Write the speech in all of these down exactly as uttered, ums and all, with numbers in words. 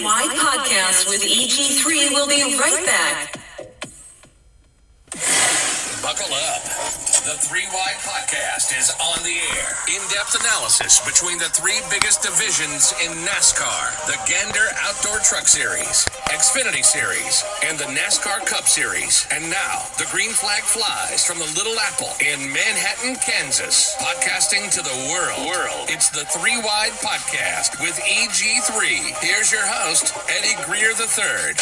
Y Podcast with E G three will be right back. Buckle up. The three Y Podcast is on the air. In-depth analysis between the three biggest divisions in NASCAR. The Gander Outdoor Truck Series, Xfinity Series, and the NASCAR Cup Series. And now, the green flag flies from the Little Apple in Manhattan, Kansas. Podcasting to the world. World. It's the three Y Podcast with E G three. Here's your host, Eddie Greer the third.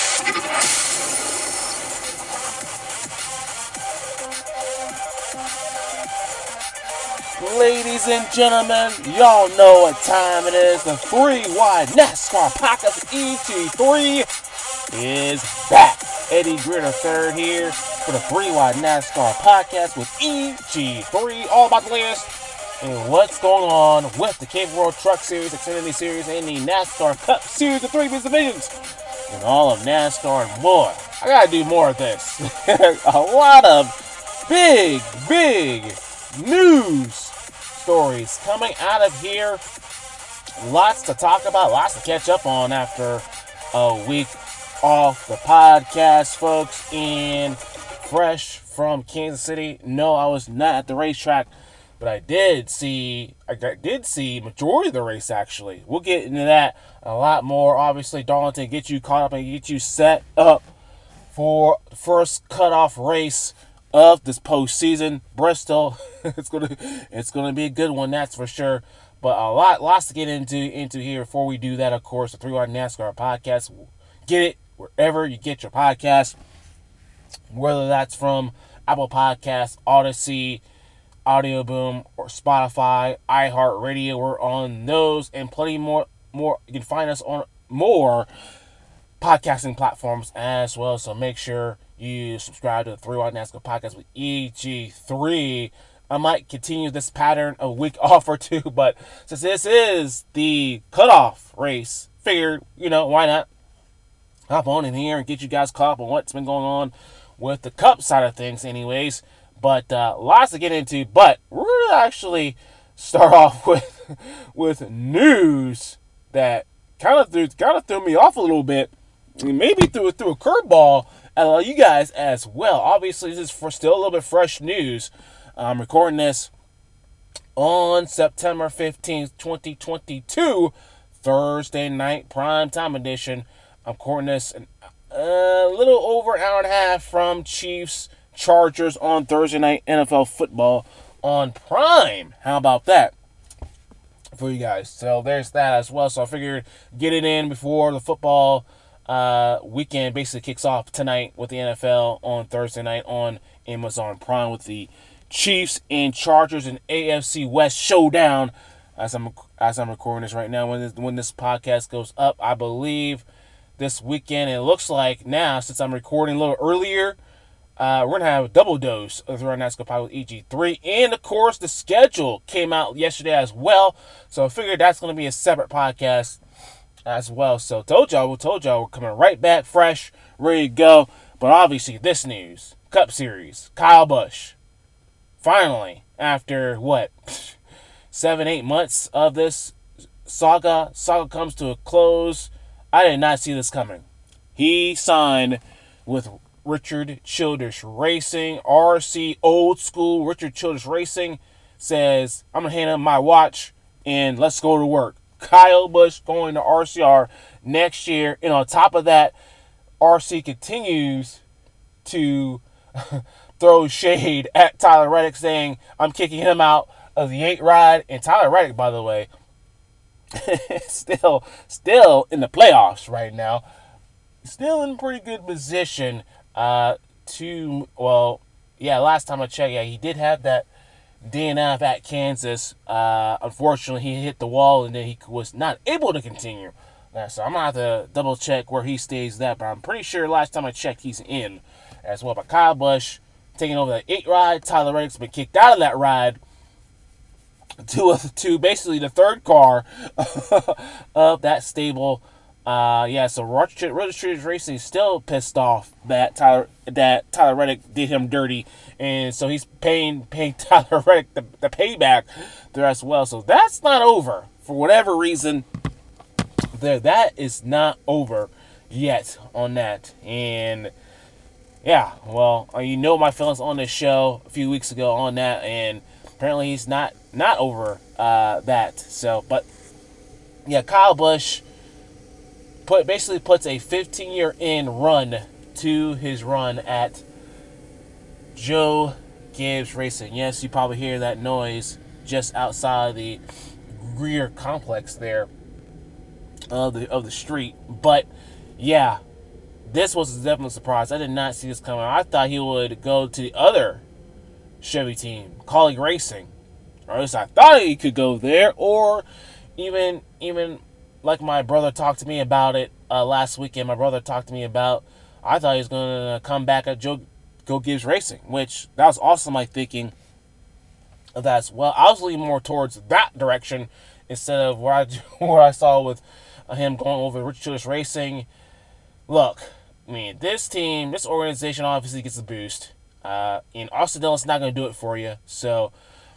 Ladies and gentlemen, y'all know what time it is. The three Y NASCAR Podcast E G three is back. Eddie Greer the third here for the three Y NASCAR Podcast with E G three. All about the latest and what's going on with the Cape World Truck Series, Xfinity Series, and the NASCAR Cup Series, the three biggest divisions, and all of NASCAR and more. I gotta do more of this. A lot of big, big news stories coming out of here. Lots to talk about, lots to catch up on after a week off the podcast, folks. And fresh from Kansas City. No, I was not at the racetrack, but I did see, I did see majority of the race, actually. We'll get into that a lot more. Obviously, Darlington, get you caught up and get you set up for the first cutoff race of this postseason. Bristol, it's gonna it's gonna be a good one, that's for sure. But a lot lots to get into into here. Before we do that, of course, the three Y NASCAR Podcast. Get it wherever you get your podcast, whether that's from Apple Podcasts, Odyssey, Audio Boom, or Spotify, iHeartRadio. We're on those and plenty more. More you can find us on more podcasting platforms as well. So make sure you subscribe to the three Y NASCAR Podcast with E G three. I might continue this pattern a week off or two, but since this is the cutoff race, figured, you know, why not hop on in here and get you guys caught up on what's been going on with the Cup side of things anyways. But uh, lots to get into, but we're going to actually start off with with news that kind of threw, kind of threw me off a little bit. Maybe threw, threw a curveball at you guys as well. Obviously, this is for still a little bit fresh news. I'm recording this on September fifteenth, twenty twenty-two, Thursday night primetime edition. I'm recording this a little over an hour and a half from Chiefs Chargers on Thursday night N F L football on Prime. How about that for you guys? So there's that as well. So I figured get it in before the football Uh, weekend basically kicks off tonight with the N F L on Thursday night on Amazon Prime with the Chiefs and Chargers and A F C West showdown. As I'm as I'm recording this right now, when this, when this podcast goes up, I believe this weekend. It looks like now, since I'm recording a little earlier, uh, we're gonna have a double dose of the NASCAR Podcast with E G three, and of course the schedule came out yesterday as well. So I figured that's gonna be a separate podcast as well. So told y'all, we told y'all we're coming right back fresh, ready to go. But obviously this news, Cup Series, Kyle Busch, finally, after what, seven, eight months of this saga, saga comes to a close. I did not see this coming. He signed with Richard Childress Racing, R C Old School. Richard Childress Racing says, I'm going to hand him my watch and let's go to work. Kyle Busch going to R C R next year. And on top of that, R C continues to throw shade at Tyler Reddick, saying, I'm kicking him out of the eight ride. And Tyler Reddick, by the way, still still in the playoffs right now. Still in pretty good position uh, to, well, yeah, last time I checked, yeah, he did have that D N F at Kansas. Uh, unfortunately, he hit the wall and then he was not able to continue. Uh, so I'm going to have to double check where he stays that, but I'm pretty sure last time I checked, he's in as well. But Kyle Busch taking over the eight ride. Tyler Reddick's been kicked out of that ride to, a, to basically the third car of that stable. Uh, yeah, so Richard Racing is still pissed off that Tyler that Tyler Reddick did him dirty, and so he's paying paying Tyler Reddick the, the payback there as well. So that's not over for whatever reason. there, that is not over yet on that. And yeah, well, uh, you know my feelings on this show a few weeks ago on that, and apparently he's not not over uh, that. So, but yeah, Kyle Busch put basically puts a fifteen-year in run to his run at Joe Gibbs Racing. Yes, you probably hear that noise just outside the rear complex there of the of the street. But yeah, this was definitely a surprise. I did not see this coming. I thought he would go to the other Chevy team, Kaulig Racing, or at least I thought he could go there, or even even like my brother talked to me about it uh, last weekend. My brother talked to me about. I thought he was going to come back at Joe Go Gibbs Racing, which that was also my thinking of that as well. I was leaning more towards that direction instead of where I where I saw with uh, him going over to Richard Childress Racing. Look, I mean, this team, this organization obviously gets a boost. Uh, and Austin Dillon's not going to do it for you. So,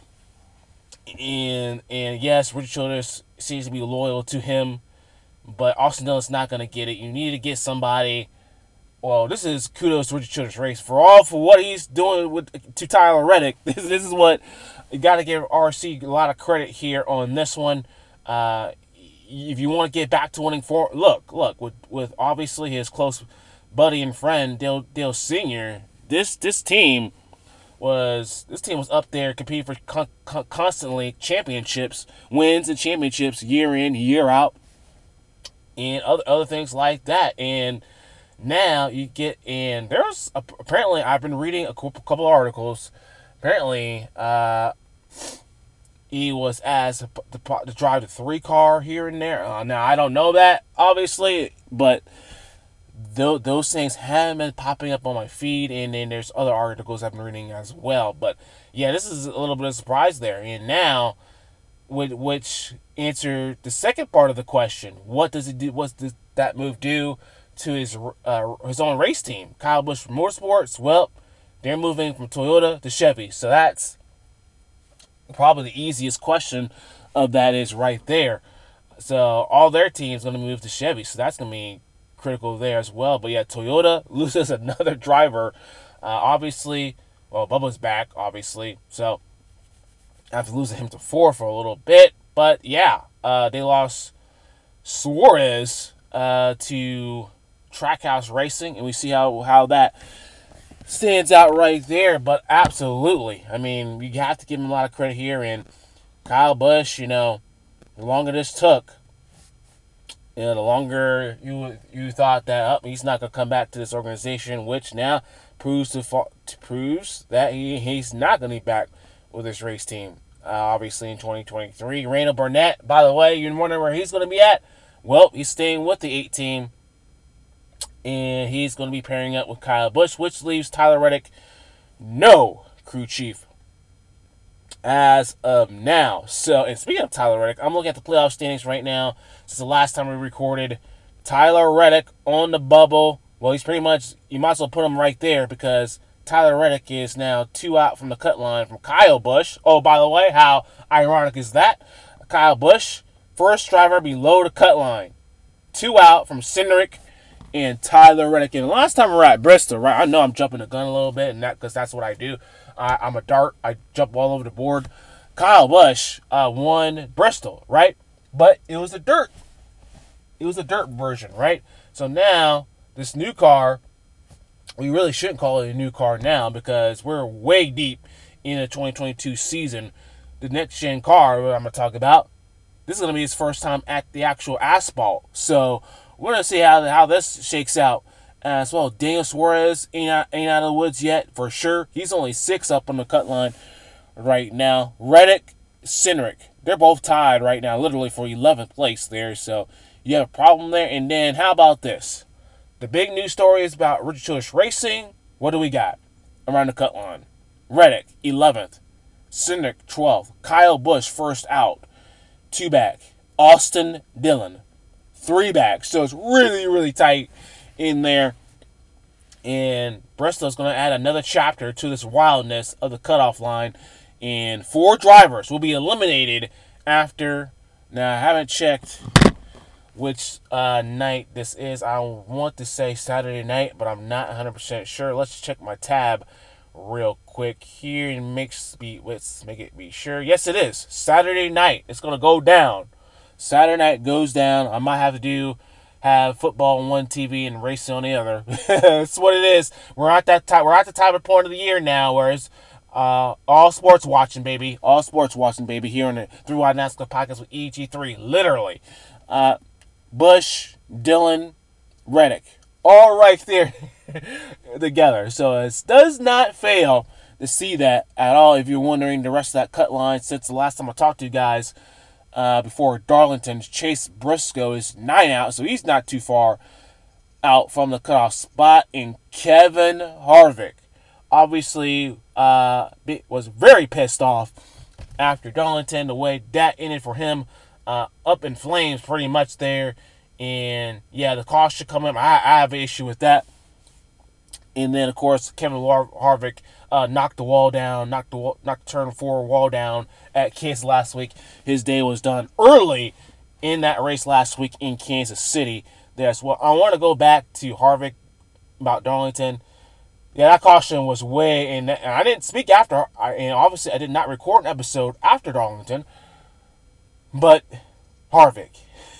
and and yes, Richard Childress seems to be loyal to him, but Austin Dillon's not going to get it. You need to get somebody. Well, this is kudos to Richard Childress Race for all for what he's doing with to Tyler Reddick. This, this is what you got to give R C a lot of credit here on this one. Uh, if you want to get back to winning, for look, look with with obviously his close buddy and friend Dale Dale Senior This this team was this team was up there competing for con- con- constantly championships, wins and championships year in year out, and other other things like that. And now you get in. There's a, apparently I've been reading a couple articles. Apparently, uh, he was asked to, to, to drive the three car here and there. Uh, now I don't know that obviously, but th- those things have been popping up on my feed, and then there's other articles I've been reading as well. But yeah, this is a little bit of a surprise there. And now, which answered the second part of the question: what does it do? What does that move do to his uh, his own race team, Kyle Busch Motorsports? Well, they're moving from Toyota to Chevy, so that's probably the easiest question of that is right there. So all their teams going to move to Chevy, so that's going to be critical there as well. But yeah, Toyota loses another driver. Uh, obviously, well, Bubba's back, obviously, so after losing him to four for a little bit. But yeah, uh, they lost Suarez uh, to Trackhouse Racing, and we see how, how that stands out right there. But absolutely, I mean, you have to give him a lot of credit here. And Kyle Busch, you know, the longer this took, you know, the longer you you thought that up, oh, he's not gonna come back to this organization, which now proves to, to proves that he, he's not gonna be back with this race team. Uh, obviously in twenty twenty-three, Randall Burnett, by the way, you're wondering where he's gonna be at. Well, he's staying with the eight team. And he's going to be pairing up with Kyle Busch, which leaves Tyler Reddick no crew chief as of now. So, and speaking of Tyler Reddick, I'm looking at the playoff standings right now. Since the last time we recorded, Tyler Reddick on the bubble. Well, he's pretty much, you might as well put him right there because Tyler Reddick is now two out from the cut line from Kyle Busch. Oh, by the way, how ironic is that? Kyle Busch, first driver below the cut line. Two out from Cindric and Tyler Reddick. And last time we were at Bristol, right? I know I'm jumping the gun a little bit, and that because that's what I do. I, I'm a dart. I jump all over the board. Kyle Busch uh, won Bristol, right? But it was a dirt. It was a dirt version, right? So now this new car, we really shouldn't call it a new car now because we're way deep in the twenty twenty-two season. The next gen car that I'm gonna talk about, this is gonna be his first time at the actual asphalt. So we're going to see how how this shakes out as well. Daniel Suarez ain't out, ain't out of the woods yet, for sure. He's only six up on the cut line right now. Reddick, Cindric, they're both tied right now, literally for eleventh place there. So you have a problem there. And then how about this? The big news story is about Richard Childress Racing. What do we got around the cut line? Reddick, eleventh. Cindric, twelfth. Kyle Busch, first out. Two back. Austin Dillon, three back. So it's really, really tight in there. And Bristol's going to add another chapter to this wildness of the cutoff line. And four drivers will be eliminated after. Now, I haven't checked which uh, night this is. I want to say Saturday night, but I'm not one hundred percent sure. Let's check my tab real quick here and make speed. Let's make it be sure. Yes, it is Saturday night. It's gonna go down. Saturday night goes down. I might have to do have football on one T V and racing on the other. That's what it is. We're at that time. We're at the time of point of the year now, where it's uh, all sports watching, baby. All sports watching, baby. Here on the Three Wide NASCAR podcast with E G three, literally. Uh, Bush, Dillon, Reddick, all right there together. So it does not fail to see that at all. If you're wondering the rest of that cut line since the last time I talked to you guys. Uh, before Darlington, Chase Briscoe is nine out, so he's not too far out from the cutoff spot. And Kevin Harvick, obviously, uh, was very pissed off after Darlington, the way that ended for him, uh, up in flames pretty much there. And yeah, the caution come up. I, I have an issue with that. And then, of course, Kevin Har- Harvick uh, knocked the wall down, knocked the wall, knocked the turn four wall down at Kansas last week. His day was done early in that race last week in Kansas City. There as well. I want to go back to Harvick about Darlington. Yeah, that caution was way in. And I didn't speak after, and obviously I did not record an episode after Darlington. But Harvick,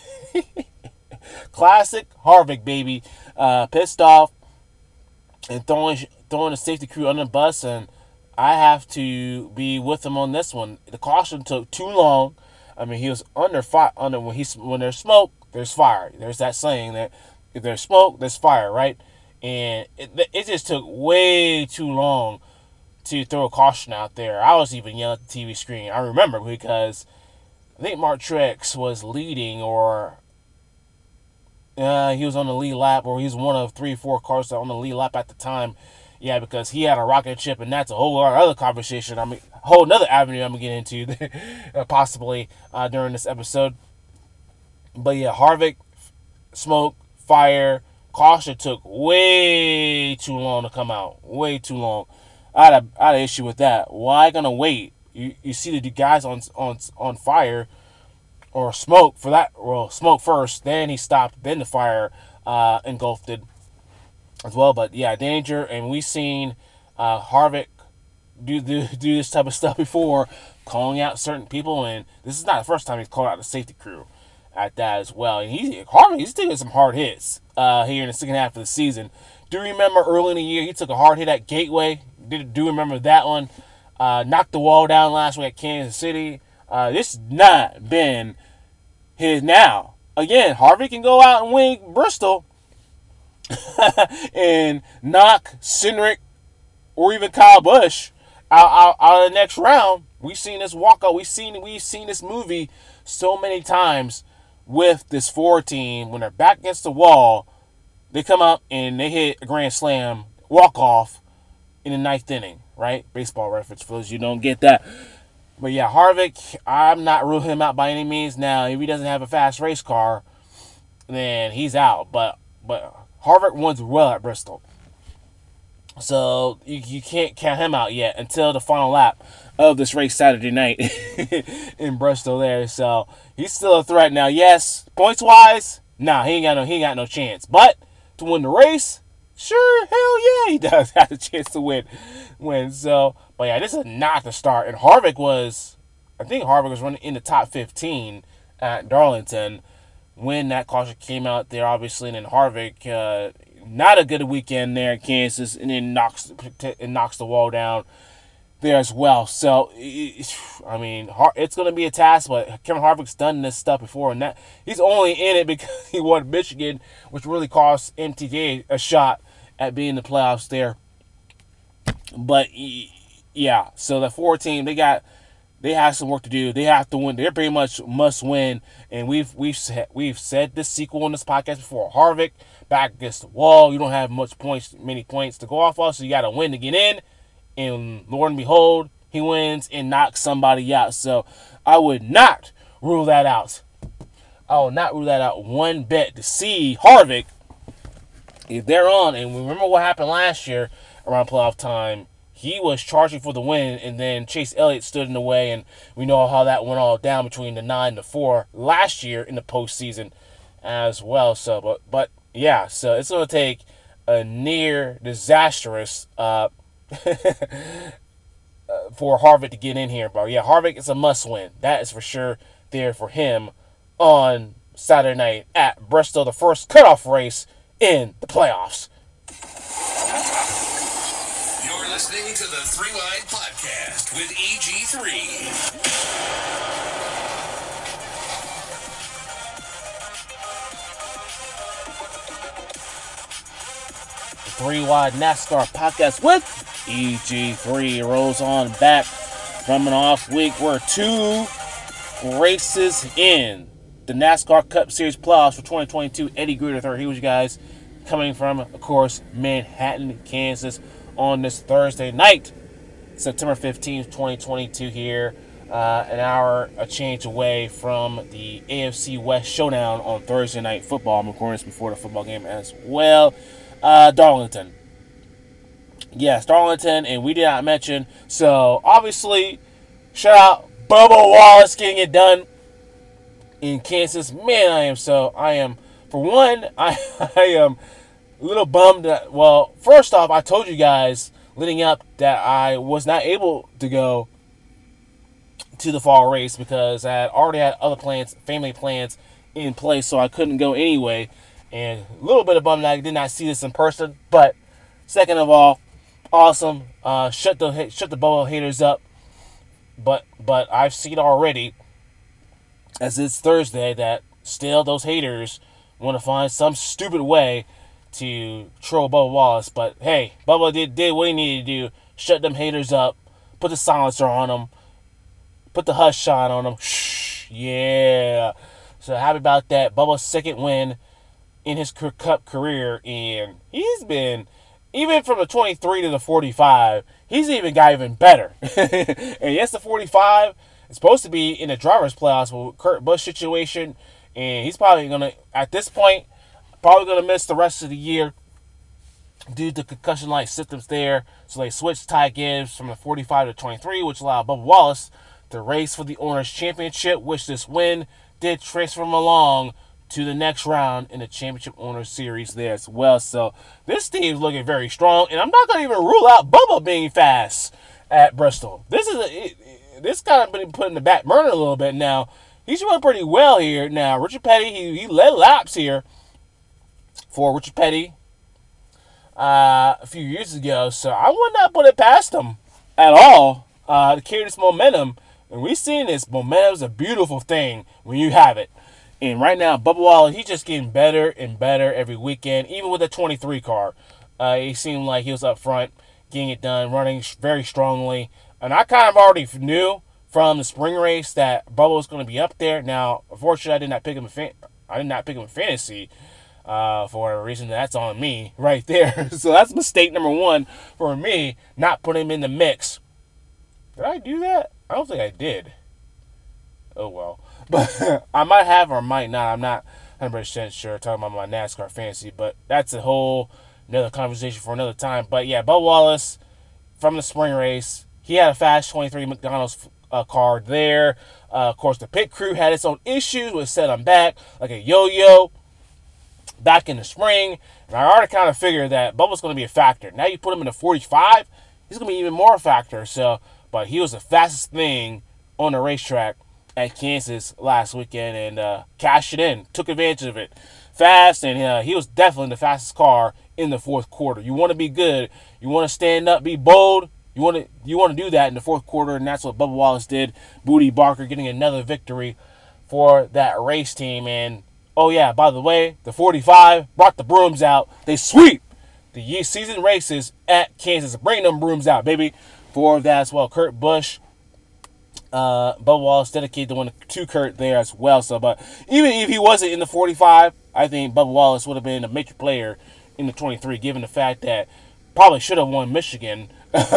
classic Harvick, baby, uh, pissed off. And throwing throwing the safety crew under the bus, and I have to be with him on this one. The caution took too long. I mean, he was under fire. Under when he's when there's smoke, there's fire. There's that saying that if there's smoke, there's fire, right? And it it just took way too long to throw a caution out there. I was even yelling at the T V screen. I remember because I think Mark Truex was leading, or Uh, he was on the lead lap, or he was one of three, four cars on the lead lap at the time. Yeah, because he had a rocket ship, and that's a whole other conversation. I mean, a whole another avenue I'm gonna get into, possibly uh, during this episode. But yeah, Harvick, smoke, fire, caution took way too long to come out. Way too long. I had a, I had an issue with that. Why gonna wait? You you see the guys on on on fire. Or smoke for that, well, smoke first, then he stopped, then the fire uh, engulfed it as well. But yeah, danger, and we've seen uh, Harvick do, do do this type of stuff before, calling out certain people, and this is not the first time he's called out the safety crew at that as well. And he Harvick, he's taking some hard hits uh, here in the second half of the season. Do you remember early in the year he took a hard hit at Gateway? Did do you remember that one? Uh, knocked the wall down last week at Kansas City. Uh, this has not been his now. Again, Harvick can go out and win Bristol and knock Cindric or even Kyle Busch out, out, out of the next round. We've seen this walkout. We've seen we've seen this movie so many times with this Ford team. When they're back against the wall, they come up and they hit a grand slam walk off in the ninth inning. Right? Baseball reference for those you don't get that. But yeah, Harvick, I'm not ruling him out by any means. Now, if he doesn't have a fast race car, then he's out. But but Harvick wins well at Bristol. So you, you can't count him out yet until the final lap of this race Saturday night in Bristol there. So he's still a threat now. Yes, points-wise, nah, he ain't got no he ain't got no chance. But to win the race, sure, hell yeah, he does have a chance to win. Win. So, but yeah, this is not the start. And Harvick was, I think Harvick was running in the top fifteen at Darlington when that caution came out there, obviously. And then Harvick, uh, not a good weekend there in Kansas, and then knocks and knocks the wall down there as well. So, I mean, it's going to be a task, but Kevin Harvick's done this stuff before, and that he's only in it because he won Michigan, which really cost M T J a shot at being in the playoffs there. But yeah, so the four team, they got they have some work to do. They have to win. They're pretty much must win. And we've we've said we've said this sequel in this podcast before. Harvick back against the wall. You don't have much points, many points to go off of, so you got to win to get in. And Lord and behold, he wins and knocks somebody out. So I would not rule that out. I will not rule that out one bit. To see Harvick, if they're on, and remember what happened last year around playoff time, he was charging for the win, and then Chase Elliott stood in the way, and we know how that went all down between the nine and the four last year in the postseason as well. So, but but yeah, so it's gonna take a near disastrous uh, for Harvick to get in here. But yeah, Harvick is a must win. That is for sure there for him on Saturday night at Bristol, the first cutoff race in the playoffs. You're listening to the Three Wide Podcast with E G three. Three Wide NASCAR Podcast with E G three rolls on back from an off week. We're two races in the NASCAR Cup Series playoffs for twenty twenty-two. Eddie Greer the third. Here with you guys, coming from, of course, Manhattan, Kansas, on this Thursday night, September fifteenth, twenty twenty-two. Here, uh, an hour a change away from the A F C West showdown on Thursday Night Football. I'm recording this before the football game as well. Uh, Darlington. Yes, Darlington, and we did not mention. So, obviously, shout out Bubba Wallace getting it done in Kansas. Man, I am so, I am, for one, I, I am a little bummed that, well, first off, I told you guys leading up that I was not able to go to the fall race because I had already had other plans, family plans in place, so I couldn't go anyway. And a little bit of bummed that I did not see this in person. But second of all, awesome. Uh, shut the shut the Bubba haters up. But but I've seen already, as it's Thursday, that still those haters want to find some stupid way to troll Bubba Wallace. But hey, Bubba did did what he needed to do. Shut them haters up. Put the silencer on them. Put the hush shine on them. Shh. Yeah. So happy about that. Bubba's second win in his Cup career, and he's been, even from the twenty-three to the forty-five, he's even got even better. And yes, the forty-five is supposed to be in the driver's playoffs with Kurt Busch situation, and he's probably going to, at this point, probably going to miss the rest of the year due to concussion-like symptoms there. So they switched Ty Gibbs from the forty-five to twenty-three, which allowed Bubba Wallace to race for the Owners' Championship, which this win did transfer him along to the next round in the Championship Owners Series there as well. So this team's looking very strong, and I'm not going to even rule out Bubba being fast at Bristol. This is a, it, it, this kind of been put in the back burner a little bit now. He's doing pretty well here now. Richard Petty, he, he led laps here for Richard Petty uh, a few years ago, so I would not put it past him at all uh, to carry this momentum. And we've seen this. Momentum is a beautiful thing when you have it. And right now, Bubba Wallace, he's just getting better and better every weekend. Even with the twenty-three car, uh, it seemed like he was up front, getting it done, running very strongly. And I kind of already knew from the spring race that Bubba was going to be up there. Now, unfortunately, I did not pick him. In fan- I did not pick him in fantasy uh, for a reason. That's on me right there. So that's mistake number one for me, not putting him in the mix. Did I do that? I don't think I did. Oh well. But I might have or might not. I'm not one hundred percent sure talking about my NASCAR fantasy. But that's a whole another conversation for another time. But yeah, Bubba Wallace from the spring race. He had a fast twenty-three McDonald's uh, car there. Uh, of course, the pit crew had its own issues with set him back like a yo-yo back in the spring. And I already kind of figured that Bubba's going to be a factor. Now you put him in the forty-five, he's going to be even more a factor. So, but he was the fastest thing on the racetrack at Kansas last weekend and uh, cashed it in, took advantage of it fast, and uh, he was definitely the fastest car in the fourth quarter. You want to be good, you want to stand up, be bold, you want to you want to do that in the fourth quarter, and that's what Bubba Wallace did. Booty Barker getting another victory for that race team. And oh yeah, by the way, the forty-five brought the brooms out. They sweep the season races at Kansas. Bring them brooms out, baby, for that as well. Kurt Busch. Uh, Bubba Wallace dedicated the one to Kurt there as well. So, but even if he wasn't in the forty-five, I think Bubba Wallace would have been a major player in the twenty-three, given the fact that probably should have won Michigan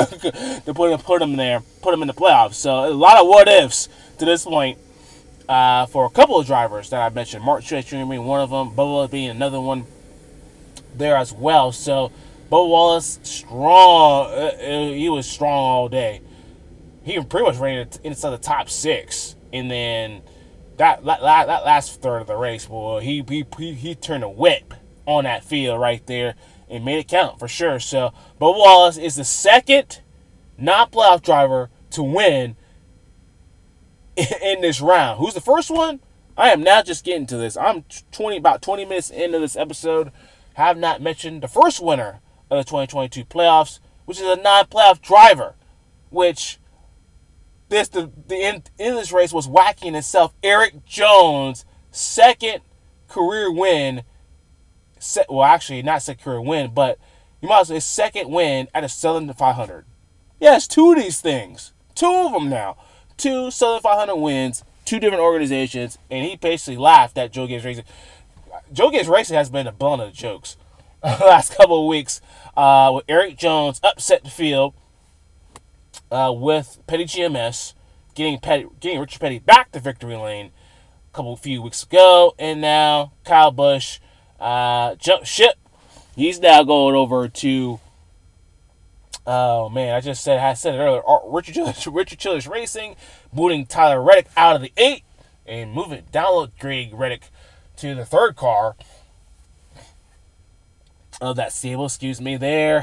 to put him, put him there, put him in the playoffs. So a lot of what ifs to this point uh, for a couple of drivers that I mentioned. Mark Truex Junior being one of them, Bubba being another one there as well. So Bubba Wallace strong. Uh, he was strong all day. He pretty much ran inside the top six, and then that that, that last third of the race, boy, he he he, he turned a whip on that field right there and made it count for sure. So, Bubba Wallace is the second non-playoff driver to win in, in this round. Who's the first one? I am now just getting to this. I'm twenty about twenty minutes into this episode. Have not mentioned the first winner of the twenty twenty-two playoffs, which is a non-playoff driver, which this the, the end, end of this race was wacky in itself. Erik Jones' second career win. Set, well, actually, not second career win, but you might as well his second win at a Southern five hundred. Yes, two of these things. Two of them now. Two Southern five hundred wins, two different organizations, and he basically laughed at Joe Gibbs Racing. Joe Gibbs Racing has been a bone of the jokes the last couple of weeks. Uh, with Erik Jones upset the field uh, with Petty G M S, getting Petty, getting Richard Petty back to victory lane a couple few weeks ago, and now Kyle Busch uh, jumped ship. He's now going over to. Oh man, I just said I said it earlier. Richard Childress, Richard Childress Racing, booting Tyler Reddick out of the eight and moving down Greg Reddick to the third car of that stable, excuse me, there.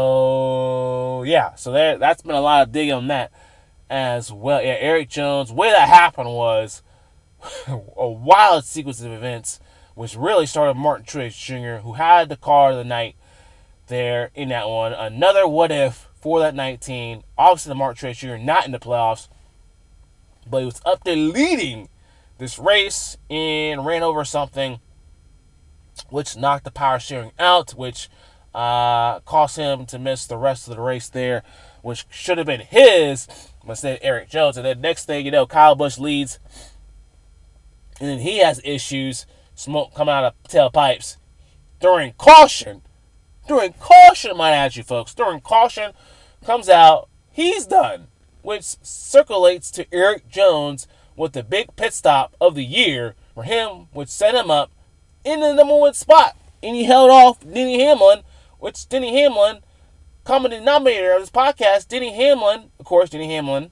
So, yeah, so there, that's been a lot of digging on that as well. Yeah, Erik Jones, the way that happened was a wild sequence of events, which really started Martin Truex Junior, who had the car of the night there in that one. Another what if for that nineteen. Obviously, the Martin Truex Junior not in the playoffs, but he was up there leading this race and ran over something, which knocked the power steering out, which uh, caused him to miss the rest of the race there, which should have been his, but instead Erik Jones. And then next thing you know, Kyle Busch leads, and then he has issues, smoke coming out of tailpipes during caution. During caution, might I add you folks, during caution, comes out, he's done, which circulates to Erik Jones with the big pit stop of the year for him, which set him up in the number one spot. And he held off Denny Hamlin, which Denny Hamlin, common denominator of this podcast, Denny Hamlin, of course, Denny Hamlin,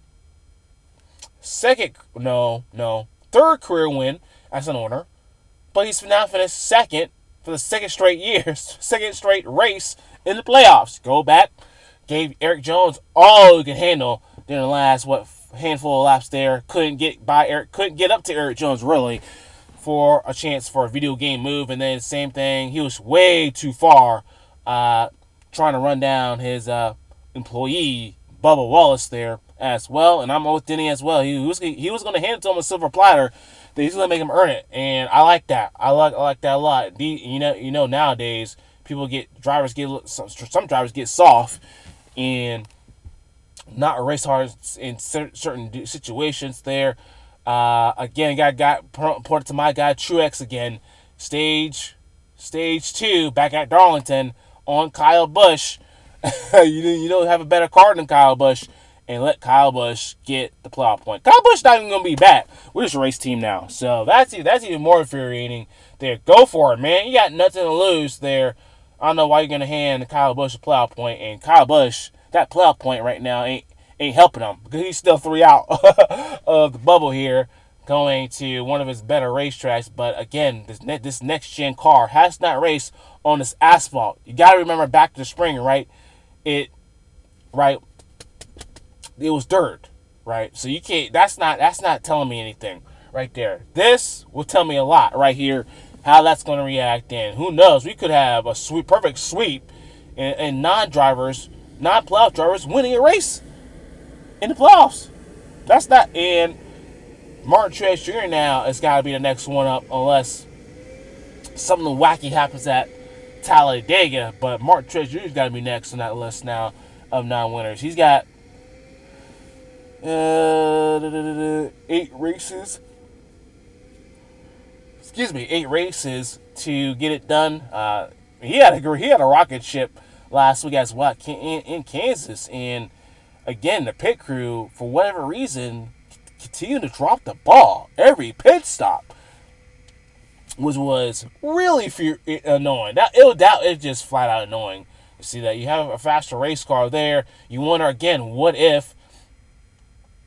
second, no, no, third career win as an owner, but he's now finished second for the second straight year, second straight race in the playoffs. Go back, gave Erik Jones all he could handle during the last, what, handful of laps there. Couldn't get by Eric, couldn't get up to Erik Jones really for a chance for a video game move. And then same thing, he was way too far uh, trying to run down his uh, employee Bubba Wallace there as well. And I'm with Denny as well. He, he was he was going to hand it to him a silver platter. That he's going to make him earn it, and I like that. I like I like that a lot. The, you know, you know nowadays people get drivers get some, some drivers get soft and not race hard in certain situations there. Uh, again, got got pointed to my guy Truex again. Stage, stage two back at Darlington on Kyle Busch. you you don't have a better car than Kyle Busch, and let Kyle Busch get the playoff point. Kyle Busch not even gonna be back. We're just a race team now, so that's that's even more infuriating. There, go for it, man. You got nothing to lose there. I don't know why you're gonna hand Kyle Busch a playoff point, and Kyle Busch, that playoff point right now ain't ain't helping him because he's still three out of the bubble here, going to one of his better racetracks. But again, this ne- this next gen car has not raced on this asphalt. You got to remember back to the spring, right? It, right? It was dirt, right? So you can't. That's not. That's not telling me anything right there. This will tell me a lot right here. How that's going to react, and who knows? We could have a sweep, perfect sweep, and, and non-drivers, non-playoff drivers winning a race in the playoffs. That's not. And Martin Truex Junior now has got to be the next one up, unless something wacky happens at Talladega. But Martin Truex Junior's got to be next on that list now of non-winners. He's got uh, eight races. Excuse me, eight races to get it done. Uh, he had a he had a rocket ship last week as well in, in Kansas, and again the pit crew for whatever reason continued to drop the ball every pit stop, which was really fear, annoying. That it that it just flat out annoying. You see that you have a faster race car there. You wonder again, what if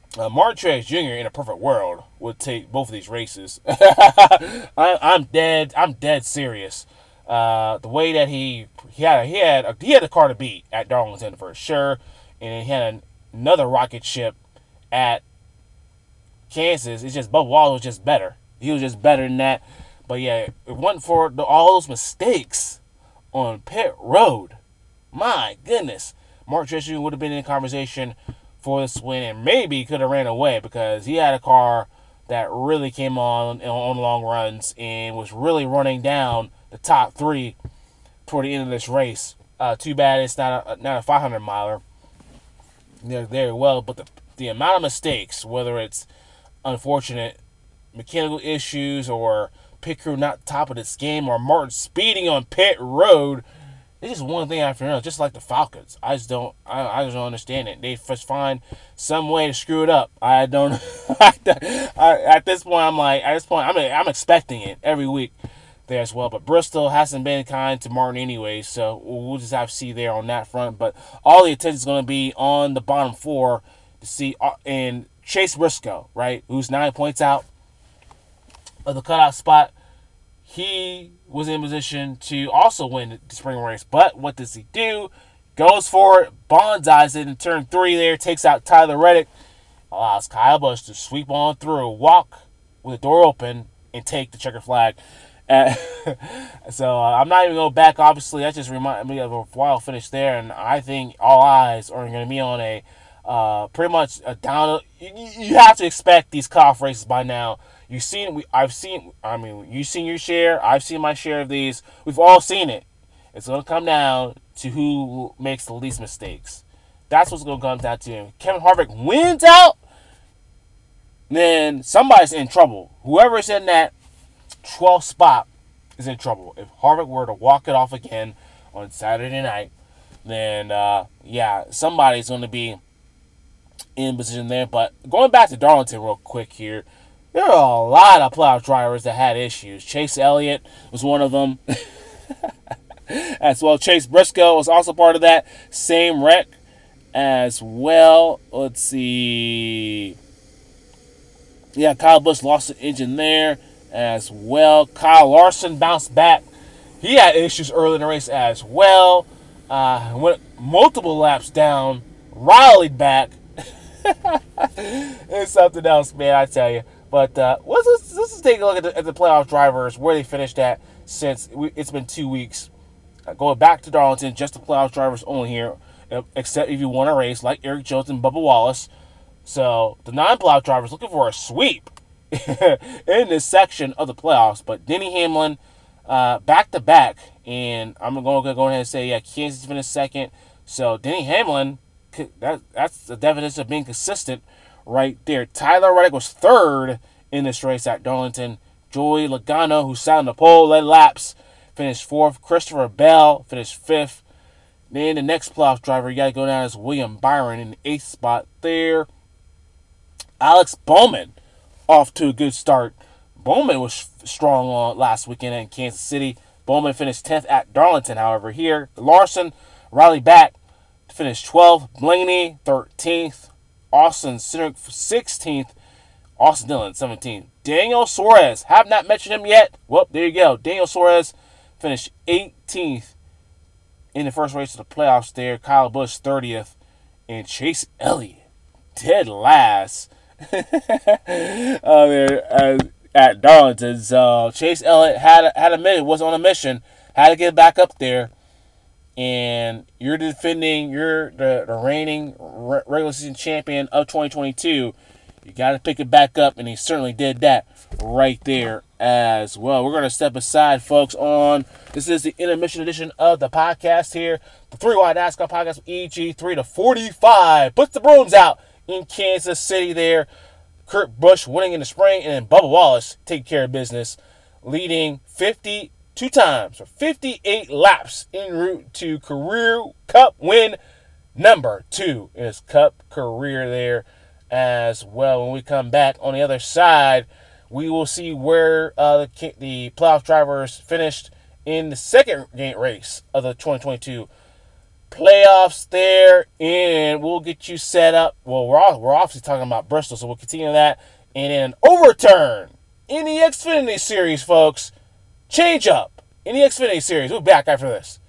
Uh, Martin Truex Junior in a perfect world would take both of these races. I, I'm dead. I'm dead serious. Uh, the way that he he had he had a, he had a car to beat at Darlington for sure, and he had an, another rocket ship at Kansas. It's just Bubba Wallace was just better. He was just better than that. But yeah, if it wasn't for the, all those mistakes on pit road, my goodness, Mark Truex would have been in conversation for this win and maybe could have ran away because he had a car that really came on on long runs and was really running down the top three toward the end of this race. Uh, too bad it's not a, not a five hundred miler. They're very well, but the the amount of mistakes, whether it's unfortunate mechanical issues or pit crew not top of this game or Martin speeding on pit road, it's just one thing after another, just like the Falcons. I just don't, I, I just don't understand it. They just find some way to screw it up. I don't. I, at this point, I'm like, at this point, I'm I'm expecting it every week there as well. But Bristol hasn't been kind to Martin anyway, so we'll just have to see there on that front. But all the attention is going to be on the bottom four to see, uh, and Chase Briscoe, right, who's nine points out of the cutoff spot. He was in position to also win the spring race. But what does he do? Goes for it, bonsais it in turn three there, takes out Tyler Reddick, allows Kyle Busch to sweep on through, walk with the door open, and take the checker flag. Uh, so uh, I'm not even going back, obviously. That just reminded me of a wild finish there, and I think all eyes are going to be on a uh, pretty much a down. You, you have to expect these cutoff races by now. You've seen, we, I've seen, I mean, you've seen your share. I've seen my share of these. We've all seen it. It's going to come down to who makes the least mistakes. That's what's going to come down to. If Kevin Harvick wins out, then somebody's in trouble. Whoever's in that twelfth spot is in trouble. If Harvick were to walk it off again on Saturday night, then, uh, yeah, somebody's going to be in position there. But going back to Darlington real quick here, there are a lot of playoff drivers that had issues. Chase Elliott was one of them. As well, Chase Briscoe was also part of that same wreck as well. Let's see. Yeah, Kyle Busch lost the engine there as well. Kyle Larson bounced back. He had issues early in the race as well. Uh, went multiple laps down, rallied back. It's something else, man, I tell you. But uh, let's, let's, let's just take a look at the, at the playoff drivers, where they finished at since we, it's been two weeks. Uh, going back to Darlington, just the playoff drivers only here, except if you want a race like Eric Jones and Bubba Wallace. So the non-playoff drivers looking for a sweep in this section of the playoffs. But Denny Hamlin, uh, back-to-back, and I'm going to go ahead and say, yeah, Kansas finished second. So Denny Hamlin, that, that's the definition of being consistent right there. Tyler Reddick was third in this race at Darlington. Joey Logano, who sat on the pole, led laps, finished fourth. Christopher Bell finished fifth. Then the next playoff driver you got to go down is William Byron in the eighth spot there. Alex Bowman off to a good start. Bowman was strong on last weekend in Kansas City. Bowman finished tenth at Darlington, however. Here, Larson rallied back to finish twelfth. Blaney, thirteenth. Austin Cindric, sixteenth. Austin Dillon, seventeenth. Daniel Suarez, have not mentioned him yet. Well, there you go. Daniel Suarez finished eighteenth in the first race of the playoffs there. Kyle Busch, thirtieth. And Chase Elliott, dead last uh, there, uh, at Darlington. So Chase Elliott had a, had a minute, was on a mission, had to get back up there. And you're defending, you're the, the reigning regular season champion of twenty twenty-two. You got to pick it back up, and he certainly did that right there as well. We're going to step aside, folks, on, this is the intermission edition of the podcast here. The Three Wide NASCAR podcast with E G three to forty-five. Puts the brooms out in Kansas City there. Kurt Busch winning in the spring, and then Bubba Wallace taking care of business, leading fifty-two times for fifty-eight laps en route to career Cup win number two in his Cup career there as well. When we come back on the other side, we will see where uh, the, the playoff drivers finished in the second gate race of the twenty twenty-two playoffs there, and we'll get you set up. Well, we're all, we're obviously talking about Bristol, so we'll continue that. And then overturn in the Xfinity Series, folks. Change up in the Xfinity Series. We'll be back after this.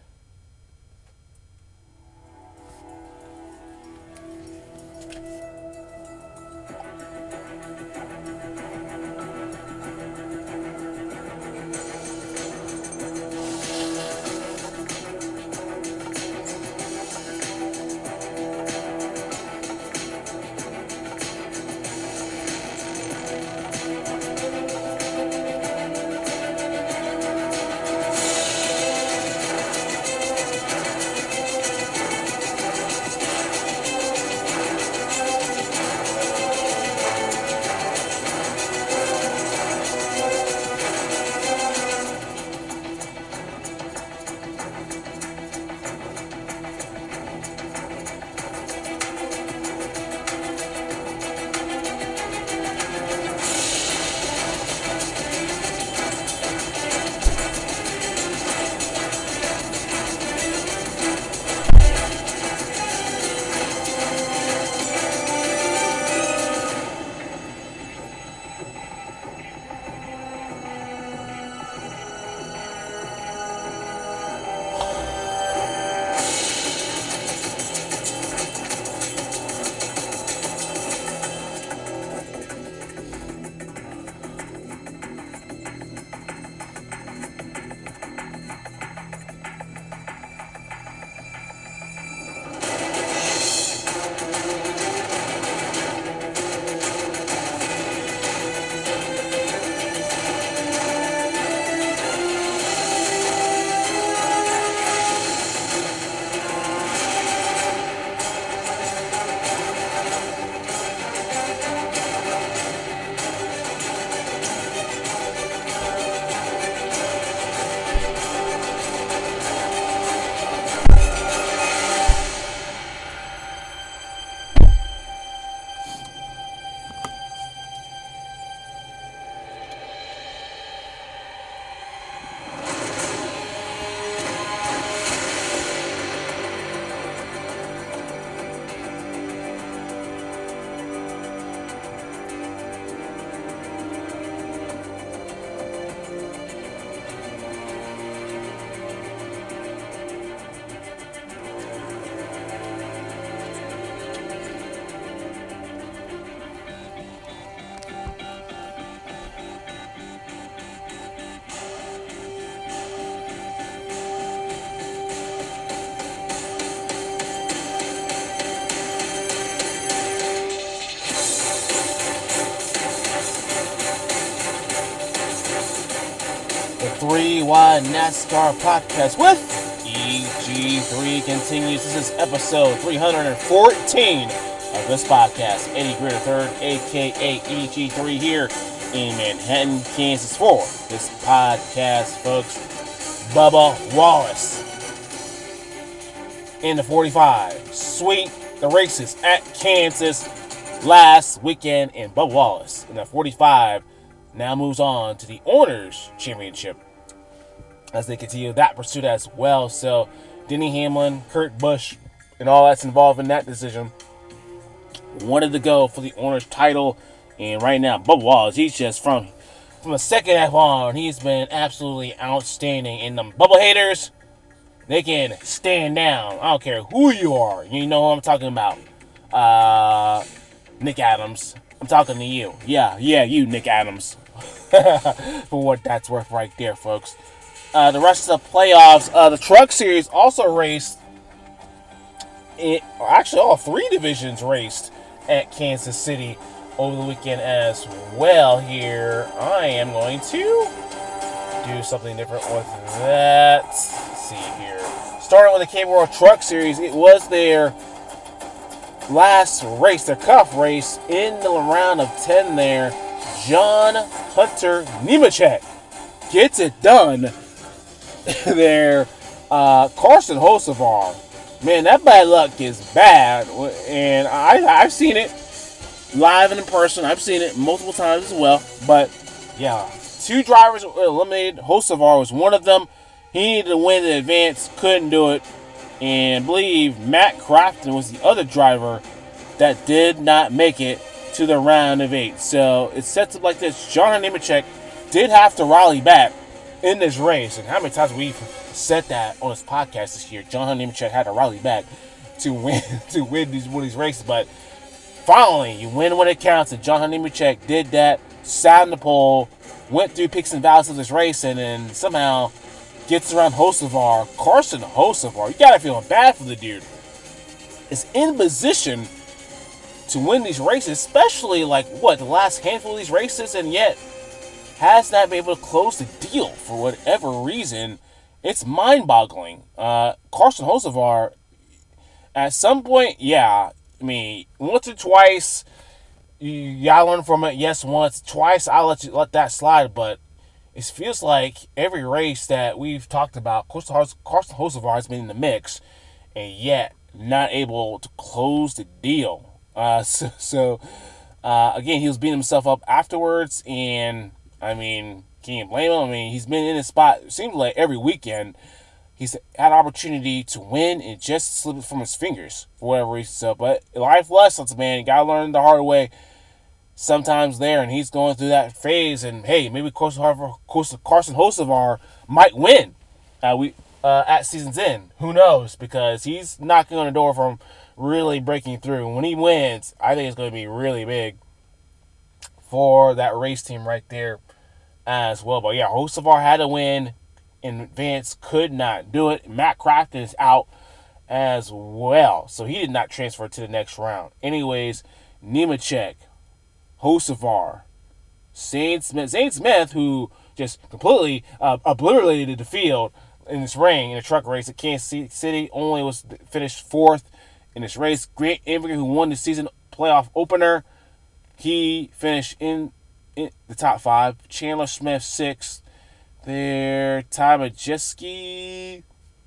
three wide NASCAR podcast with E G three continues. This is episode three hundred fourteen of this podcast. Eddie Gritter the third, aka E G three, here in Manhattan, Kansas for this podcast, folks. Bubba Wallace in the forty-five. Sweet the races at Kansas last weekend, and Bubba Wallace in the forty-five now moves on to the Owners Championship as they continue that pursuit as well. So Denny Hamlin, Kurt Busch, and all that's involved in that decision wanted to go for the Owners title, and right now Bubba Wallace, he's just from from the second half on, he's been absolutely outstanding. And them Bubba haters, they can stand down. I don't care who you are. You know who I'm talking about. Uh, Nick Adams. I'm talking to you. Yeah, yeah, you, Nick Adams. For what that's worth right there, folks. Uh, the rest of the playoffs, uh, the Truck Series also raced. It, actually, all three divisions raced at Kansas City over the weekend as well. Here, I am going to do something different with that. Let's see here. Starting with the Cape World Truck Series, it was their last race, their cuff race in the round of ten there. John Hunter Nemechek gets it done there. Uh, Carson Hocevar, man, that bad luck is bad, and I, I've seen it live and in person. I've seen it multiple times as well, but yeah, two drivers were eliminated. Hocevar was one of them. He needed to win the advance, couldn't do it. And I believe Matt Crafton was the other driver that did not make it to the round of eight. So it sets up like this. John Nemechek did have to rally back in this race. And how many times we've said that on this podcast this year? John Nemechek had to rally back to win to win these, one of these races. But finally, you win when it counts. And John Nemechek did that, sat in the pole, went through peaks and valleys of this race, and then somehow gets around Hocevar. Carson Hocevar, you gotta feel bad for the dude. Is in position to win these races, especially like what the last handful of these races, and yet has not been able to close the deal for whatever reason. It's mind-boggling. Uh, Carson Hocevar, at some point, yeah, I mean, once or twice, you gotta learn from it. Yes, once, twice, I'll let you let that slide. But it feels like every race that we've talked about, Carson Hocevar has been in the mix, and yet not able to close the deal. Uh, so, so uh, again, he was beating himself up afterwards, and I mean, can you blame him? I mean, he's been in his spot. It seems like every weekend he's had opportunity to win and just slipped from his fingers for whatever reason. So, but life lessons, man, you gotta learn the hard way sometimes there, and he's going through that phase. And hey, maybe Carson Hocevar might win. Uh, we uh, at season's end. Who knows? Because he's knocking on the door from really breaking through. When he wins, I think it's going to be really big for that race team right there as well. But yeah, Hocevar had to win in advance, could not do it. Matt Crafton is out as well, so he did not transfer to the next round. Anyways, Nemechek, Hocevar, Zane Smith, Zane Smith, who just completely uh, obliterated the field in this ring in a truck race at Kansas City, only was finished fourth in this race. Grant Enfinger, who won the season playoff opener, he finished in, in the top five. Chandler Smith, sixth. There, Ty Majeski,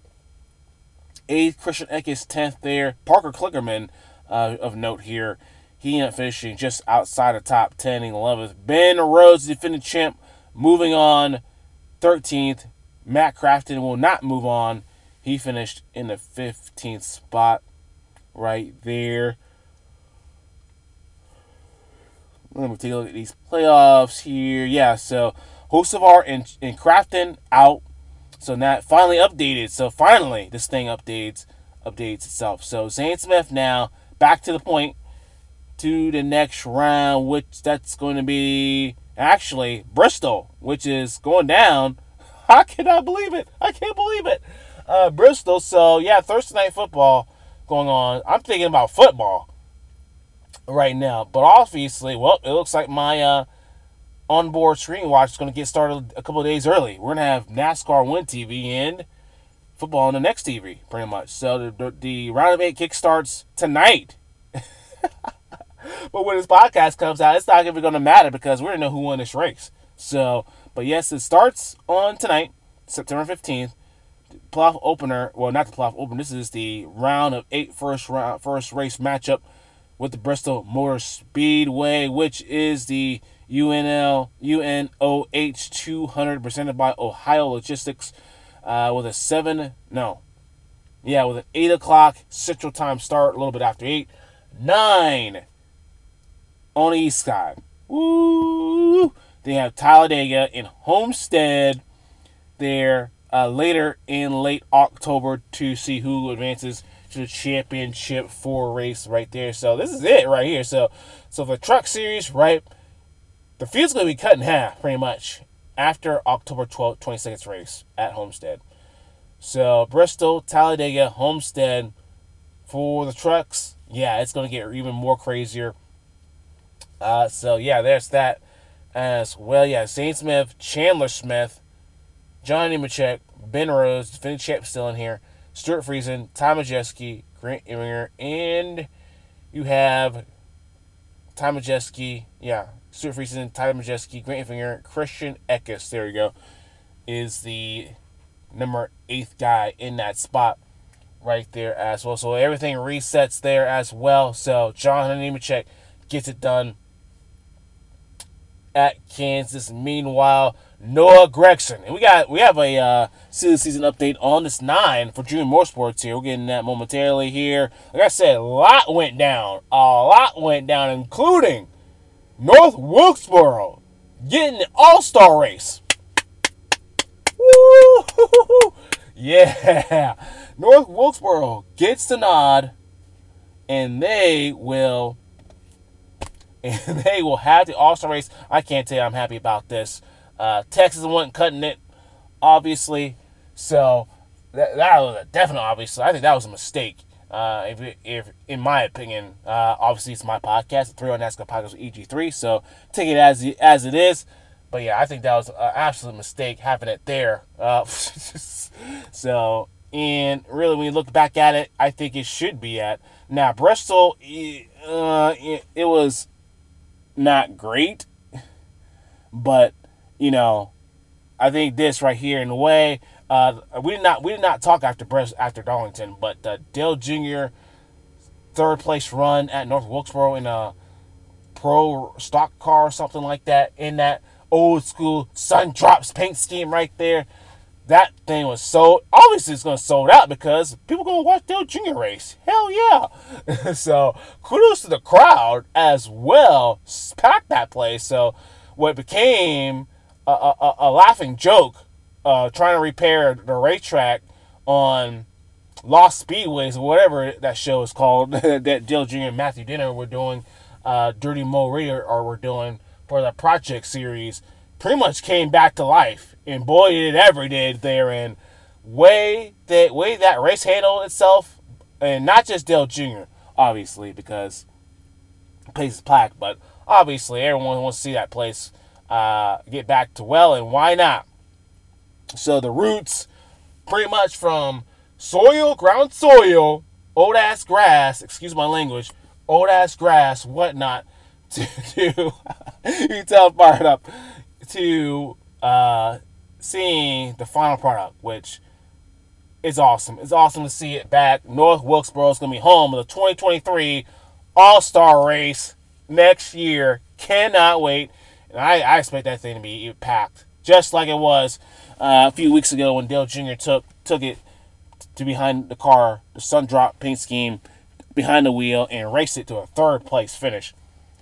eighth. Christian Eckes, tenth there. Parker Kligerman, uh, of note here, he ended up finishing just outside the top ten and eleventh. Ben Rhodes, the defending champ, moving on, thirteenth. Matt Crafton will not move on. He finished in the fifteenth spot right there. Let me take a look at these playoffs here. Yeah, so Hocevar and, and Crafton out. So now finally updated. So finally this thing updates updates itself. So Zane Smith now back to the point to the next round, which that's going to be actually Bristol, which is going down. I cannot believe it. I can't believe it. Uh, Bristol. So yeah, Thursday night football going on. I'm thinking about football right now, but obviously, well, it looks like my uh, onboard screen watch is going to get started a couple of days early. We're going to have NASCAR One T V and football on the next T V, pretty much. So the, the, the round of eight kick starts tonight. But when this podcast comes out, it's not even going to matter because we don't know who won this race. So, but yes, it starts on tonight, September fifteenth. Playoff opener. Well, not the playoff opener. This is the round of eight first round, first race matchup with the Bristol Motor Speedway, which is the U N L U N O H two hundred presented by Ohio Logistics, uh, with a seven no, yeah, with an eight o'clock Central Time start, a little bit after eight, nine on the east side. Woo! They have Talladega and Homestead there uh, later in late October to see who advances to the championship four race right there. So this is it right here. So, so the truck series, right, the field's going to be cut in half pretty much after October twelfth, twenty-second race at Homestead. So Bristol, Talladega, Homestead for the trucks. Yeah, it's going to get even more crazier. Uh, so yeah, there's that as well. Yeah, Zane Smith, Chandler Smith, John Nemechek, Ben Rhodes, defending champ still in here, Stuart Friesen, Ty Majeski, Grant Enfinger, and you have Ty Majeski, yeah, Stuart Friesen, Ty Majeski, Grant Enfinger, Christian Eckes, there you go, is the number eighth guy in that spot right there as well. So everything resets there as well. So John Nemechek gets it done at Kansas. Meanwhile, Noah Gragson. And we got we have a uh, silly season update on this nine for Junior Motorsports here. We're getting that momentarily here. Like I said, a lot went down. A lot went down, including North Wilkesboro getting the All-Star race. Woo! Yeah. North Wilkesboro gets the nod, and they will and they will have the All-Star race. I can't tell you I'm happy about this. Uh, Texas wasn't cutting it, obviously. So that, that was a definite, obviously. I think that was a mistake. Uh, if, if in my opinion, uh, obviously it's my podcast, the three oh NASCAR podcast with E G three. So take it as as it is. But yeah, I think that was an absolute mistake having it there. Uh, so and really, when you look back at it, I think it should be at now Bristol. Uh, it, it was not great, but you know, I think this right here in the way. Uh, we did not we did not talk after Brest, after Darlington, but uh, Dale Junior third place run at North Wilkesboro in a pro stock car or something like that, in that old school Sun Drops paint scheme right there. That thing was sold. Obviously, it's going to sold out because people going to watch Dale Junior race. Hell yeah. So kudos to the crowd as well. Packed that place. So what became a, a, a laughing joke, uh, trying to repair the racetrack on Lost Speedways or whatever that show is called, that Dale Junior and Matthew Dinner were doing, uh, Dirty Mo Radio or were doing for the Project series, pretty much came back to life. And boy, did it ever did there. And way that way that race handled itself, and not just Dale Junior, obviously, because the place is packed, but obviously everyone wants to see that place uh, get back to well, and why not? So the roots, pretty much from soil, ground soil, old ass grass, excuse my language, old ass grass, whatnot, to, to you can tell I'm fired up, to uh, seeing the final product, which is awesome. It's awesome to see it back. North Wilkesboro is going to be home of the twenty twenty-three All-Star race next year. Cannot wait. And I, I expect that thing to be packed, just like it was uh, a few weeks ago when Dale Junior took took it to behind the car, the Sun Drop paint scheme, behind the wheel, and raced it to a third place finish.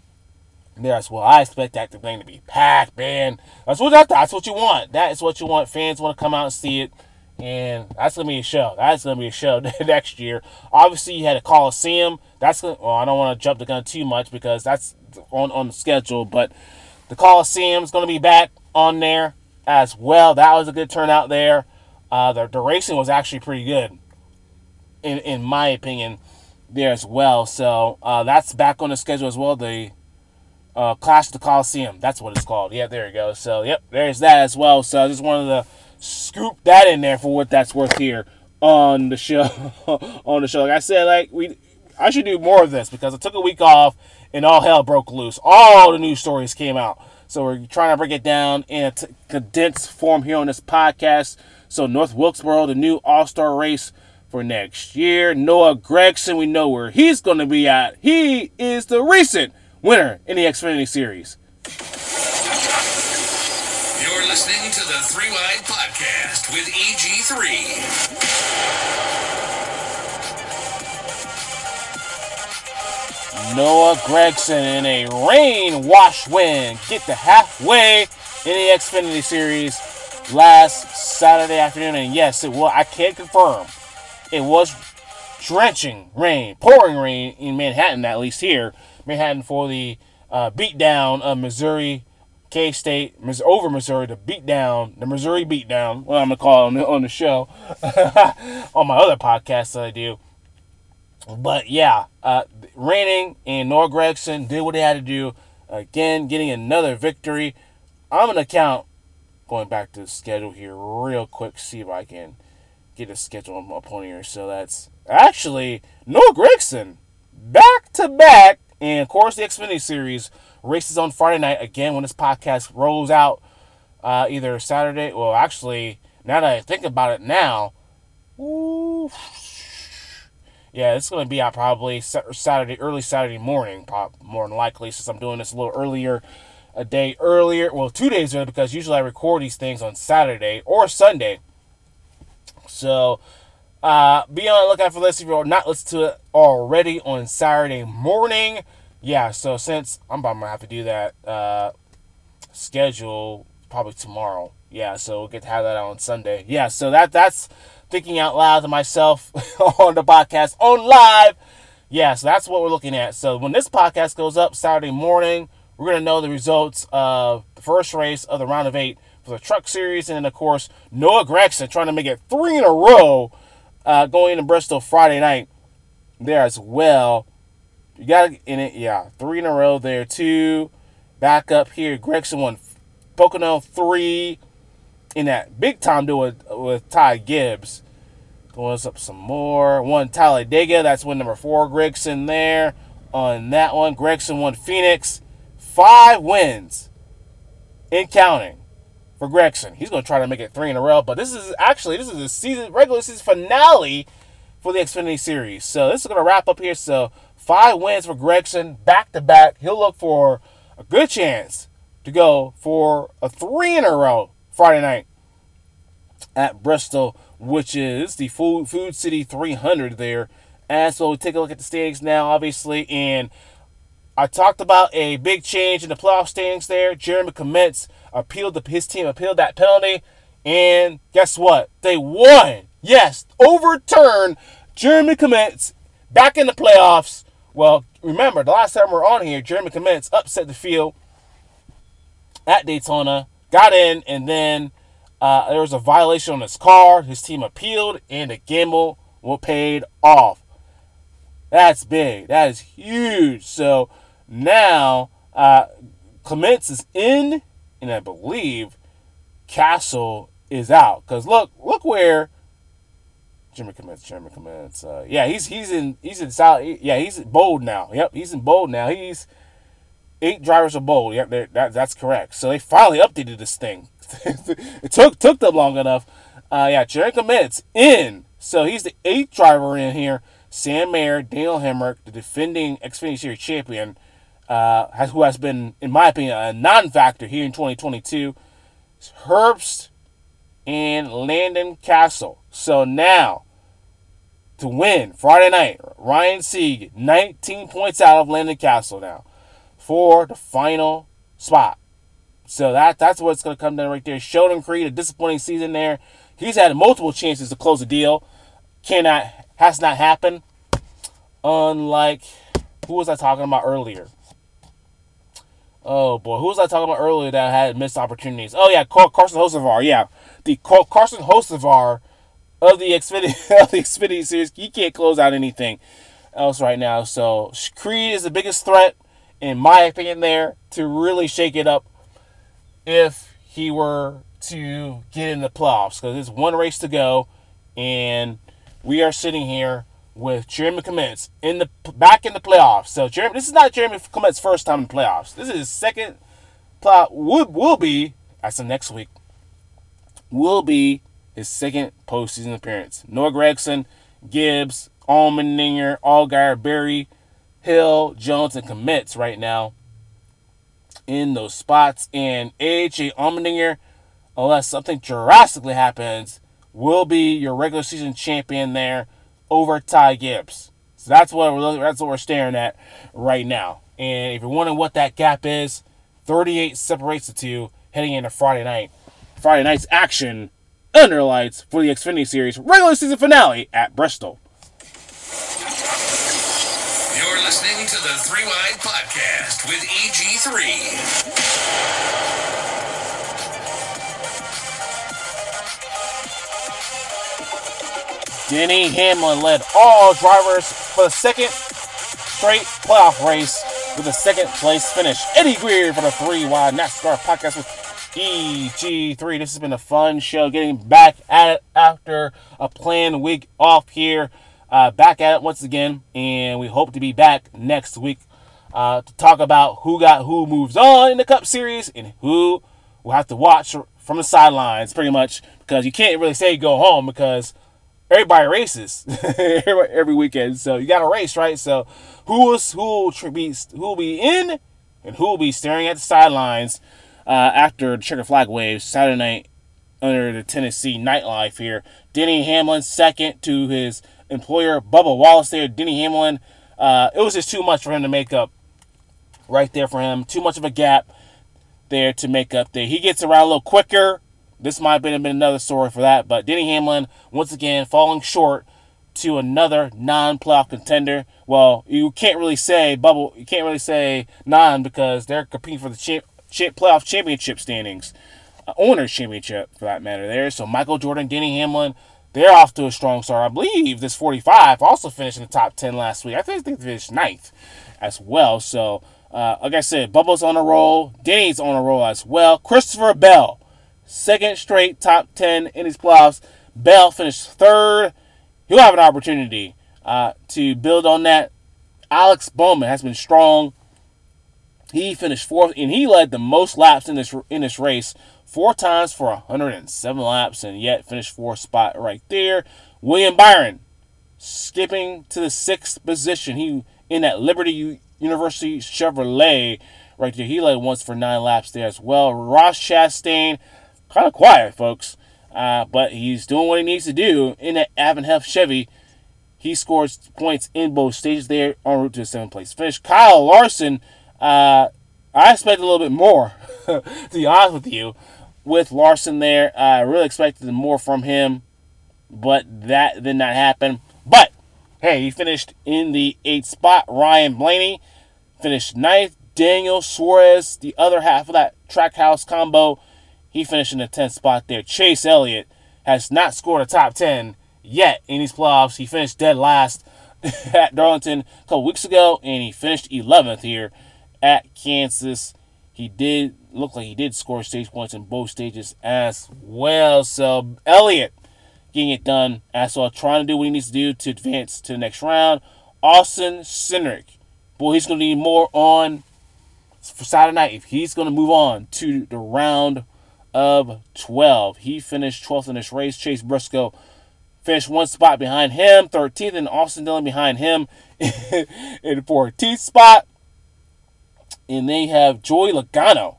There as well. I expect that thing to be packed, man. That's what that, that's what you want. That is what you want. Fans want to come out and see it, and that's gonna be a show. That's gonna be a show next year. Obviously, you had a Coliseum. That's gonna, well, I don't want to jump the gun too much because that's on on the schedule, but the Coliseum is gonna be back on there as well. That was a good turnout there. Uh, the, the racing was actually pretty good, in in my opinion, there as well. So uh, that's back on the schedule as well. The Uh, Clash of the Coliseum. That's what it's called. Yeah, there you go. So, yep, there's that as well. So, I just wanted to scoop that in there for what that's worth here on the show. on the show. Like I said, like, we, I should do more of this because I took a week off and all hell broke loose. All the news stories came out. So, we're trying to break it down in a t- condensed form here on this podcast. So, North Wilkesboro, the new All-Star race for next year. Noah Gragson, we know where he's going to be at. He is the recent winner in the Xfinity Series. You're listening to the Three Wide Podcast with E G three. Noah Gragson in a rain-wash win. Get the halfway in the Xfinity Series last Saturday afternoon. And yes, it was, I can confirm, it was drenching rain, pouring rain in Manhattan, at least here. Manhattan for the uh, beatdown of Missouri, K-State, over Missouri, the beatdown, the Missouri beatdown, what I'm going to call it on the, on the show, on my other podcast that I do. But yeah, uh, raining, and Noah Gragson did what he had to do. Again, getting another victory. I'm going to count, going back to the schedule here real quick, see if I can get a schedule up on here. So that's actually Noah Gragson, back-to-back. And, of course, the Xfinity Series races on Friday night. Again, when this podcast rolls out, uh, either Saturday, well, actually, now that I think about it now, ooh, yeah, it's going to be out probably Saturday, early Saturday morning, probably, more than likely, since I'm doing this a little earlier a day earlier. Well, two days earlier, because usually I record these things on Saturday or Sunday. So, uh, be on the lookout for this if you're not listening to it already on Saturday morning. Yeah, so since I'm about to have to do that uh, schedule probably tomorrow. Yeah, so we'll get to have that on Sunday. Yeah, so that that's thinking out loud to myself on the podcast on live. Yeah, so that's what we're looking at. So when this podcast goes up Saturday morning, we're going to know the results of the first race of the round of eight for the Truck Series. And then, of course, Noah Gragson trying to make it three in a row uh, going into Bristol Friday night there as well. You got in it, yeah, three in a row there, too. Back up here, Gragson won Pocono three in that big time duel with, with Ty Gibbs. Going up some more. Won Talladega. That's win number four. Gragson there on that one. Gragson won Phoenix. Five wins in counting for Gragson. He's going to try to make it three in a row. But this is actually, this is the season, regular season finale for the Xfinity Series. So this is going to wrap up here. So five wins for Gragson back to back. He'll look for a good chance to go for a three in a row Friday night at Bristol, which is the Food, Food City three hundred there. And so we take a look at the standings now, obviously. And I talked about a big change in the playoff standings there. Jeremy Clements appealed, the, his team appealed that penalty. And guess what? They won. Yes, overturned Jeremy Clements back in the playoffs. Well, remember, the last time we were on here, Jeremy Clements upset the field at Daytona, got in, and then Uh, there was a violation on his car. His team appealed, and the gamble was paid off. That's big. That is huge. So now uh, Clements is in, and I believe Castle is out. Because look, look where Jimmy Clements, Jimmy Clements. Uh, yeah, he's he's in he's in solid. Yeah, he's in bold now. Yep, he's in bold now. He's eight drivers are bold. Yep, that, that's correct. So they finally updated this thing. it took took them long enough. Uh, yeah, Jeremy Clements in. So he's the eighth driver in here. Sam Mayer, Daniel Hemrick, the defending Xfinity Series champion, uh, has, who has been, in my opinion, a non-factor here in twenty twenty-two. Herbst and Landon Castle. So now, to win Friday night, Ryan Sieg, nineteen points out of Landon Castle now for the final spot. So that that's what's going to come down right there. Sheldon Creed, a disappointing season there. He's had multiple chances to close the deal. Cannot, has not happened. Unlike, who was I talking about earlier? Oh boy, who was I talking about earlier that had missed opportunities? Oh yeah, Carson Hocevar. Yeah, the Carson Hocevar of the Xfinity of the Xfinity Series. He can't close out anything else right now. So Creed is the biggest threat, in my opinion, there to really shake it up if he were to get in the playoffs, because there's one race to go, and we are sitting here with Jeremy Clements in the back in the playoffs. So Jeremy, this is not Jeremy Clements' first time in the playoffs. This is his second playoff. Will will be that's the next week. Will be his second postseason appearance. Noah Gragson, Gibbs, Allmendinger, Allgaier, Berry, Hill, Jones, and Clements right now in those spots. And A H A Allmendinger, unless something drastically happens, will be your regular season champion there over Ty Gibbs. So that's what we're looking, that's what we're staring at right now. And if you're wondering what that gap is, thirty-eight separates the two heading into Friday night. Friday night's action under lights for the Xfinity Series regular season finale at Bristol. You're listening to the Three Wide Podcast with E G three. Denny Hamlin led all drivers for the second straight playoff race with a second place finish. Eddie Greer for the Three Wide NASCAR Podcast with E G three. This has been a fun show, getting back at it after a planned week off here. Uh, back at it once again, and we hope to be back next week uh, to talk about who got who moves on in the Cup Series and who will have to watch from the sidelines, pretty much, because you can't really say go home because everybody races every weekend. So you got to race, right? So who is who will be who will be in and who will be staring at the sidelines uh, after the checker flag waves Saturday night under the Tennessee nightlife here. Denny Hamlin second to his employer Bubba Wallace there. Denny Hamlin, uh, it was just too much for him to make up right there for him. Too much of a gap there to make up there. He gets around a little quicker. This might have been, been another story for that, but Denny Hamlin, once again, falling short to another non-playoff contender. Well, you can't really say bubble. You can't really say non because they're competing for the champ, champ, playoff championship standings, uh, owners championship for that matter. There, so Michael Jordan, Denny Hamlin, they're off to a strong start. I believe this forty-five also finished in the top ten last week. I think they finished ninth as well. So, uh, like I said, Bubba's on a roll. Denny's on a roll as well. Christopher Bell, second straight top ten in his playoffs. Bell finished third. He'll have an opportunity uh, to build on that. Alex Bowman has been strong. He finished fourth, and he led the most laps in this in this race, four times for one hundred seven laps, and yet finished fourth spot right there. William Byron skipping to the sixth position. He in that Liberty U- University Chevrolet right there. He led once for nine laps there as well. Ross Chastain, kind of quiet, folks. Uh, but he's doing what he needs to do in that Avenhef Chevy. He scores points in both stages there en route to a seventh place finish. Kyle Larson, uh, I expected a little bit more, to be honest with you, with Larson there. I really expected more from him, but that did not happen. But, hey, he finished in the eighth spot. Ryan Blaney finished ninth. Daniel Suarez, the other half of that Trackhouse combo, he finished in the tenth spot there. Chase Elliott has not scored a top ten yet in these playoffs. He finished dead last at Darlington a couple weeks ago, and he finished eleventh here at Kansas. He did look like he did score stage points in both stages as well. So Elliott getting it done as well, trying to do what he needs to do to advance to the next round. Austin Cindric, boy, he's going to need more on for Saturday night if he's going to move on to the round of twelve. He finished twelfth in this race. Chase Briscoe finished one spot behind him, thirteenth, and Austin Dillon behind him in the fourteenth spot. And they have Joey Logano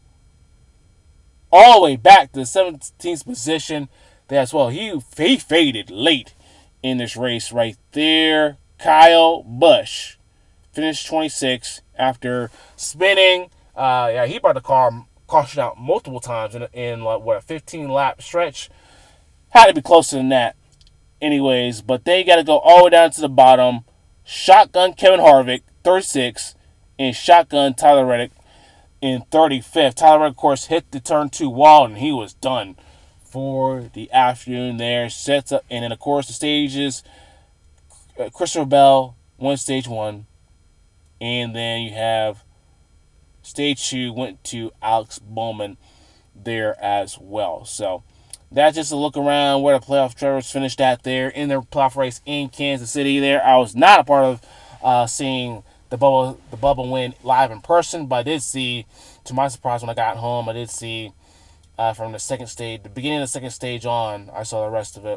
all the way back to the seventeenth position there as well. He, he faded late in this race right there. Kyle Busch finished twenty-sixth after spinning. Uh, yeah, he brought the car caution out multiple times in, in like, what, a fifteen lap stretch. Had to be closer than that anyways, but they got to go all the way down to the bottom. Shotgun Kevin Harvick, thirty-sixth, and shotgun Tyler Reddick in thirty-fifth. Tyler Reddick, of course, hit the turn two wall, and he was done for the afternoon there. Sets up, and then, of course, the stages, uh, Christopher Bell won stage one, and then you have stage two went to Alex Bowman there as well. So that's just a look around where the playoff drivers finished at there in their playoff race in Kansas City there. I was not a part of uh, seeing the bubble the bubble win live in person, but I did see, to my surprise when I got home, I did see uh, from the second stage, the beginning of the second stage on, I saw the rest of it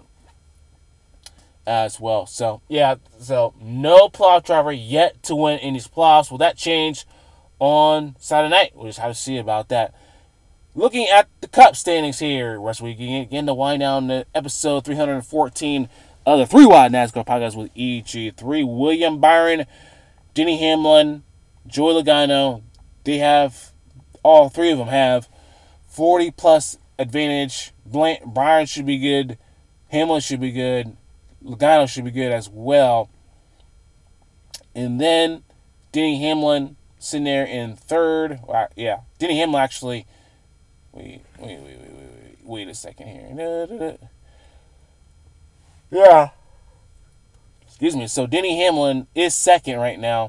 as well. So, yeah, so no playoff driver yet to win in these playoffs. Will that change on Saturday night? We'll just have to see about that. Looking at the Cup standings here, West we begin to wind down the episode three hundred fourteen of the Three Wide NASCAR Podcast with E G three. William Byron, Denny Hamlin, Joey Logano, they have, all three of them have forty plus advantage. Blank, Byron should be good. Hamlin should be good. Logano should be good as well. And then Denny Hamlin sitting there in third. Uh, yeah, Denny Hamlin actually. Wait, wait, wait, wait, wait, wait, wait a second here. Da, da, da. Yeah. Excuse me. So Denny Hamlin is second right now.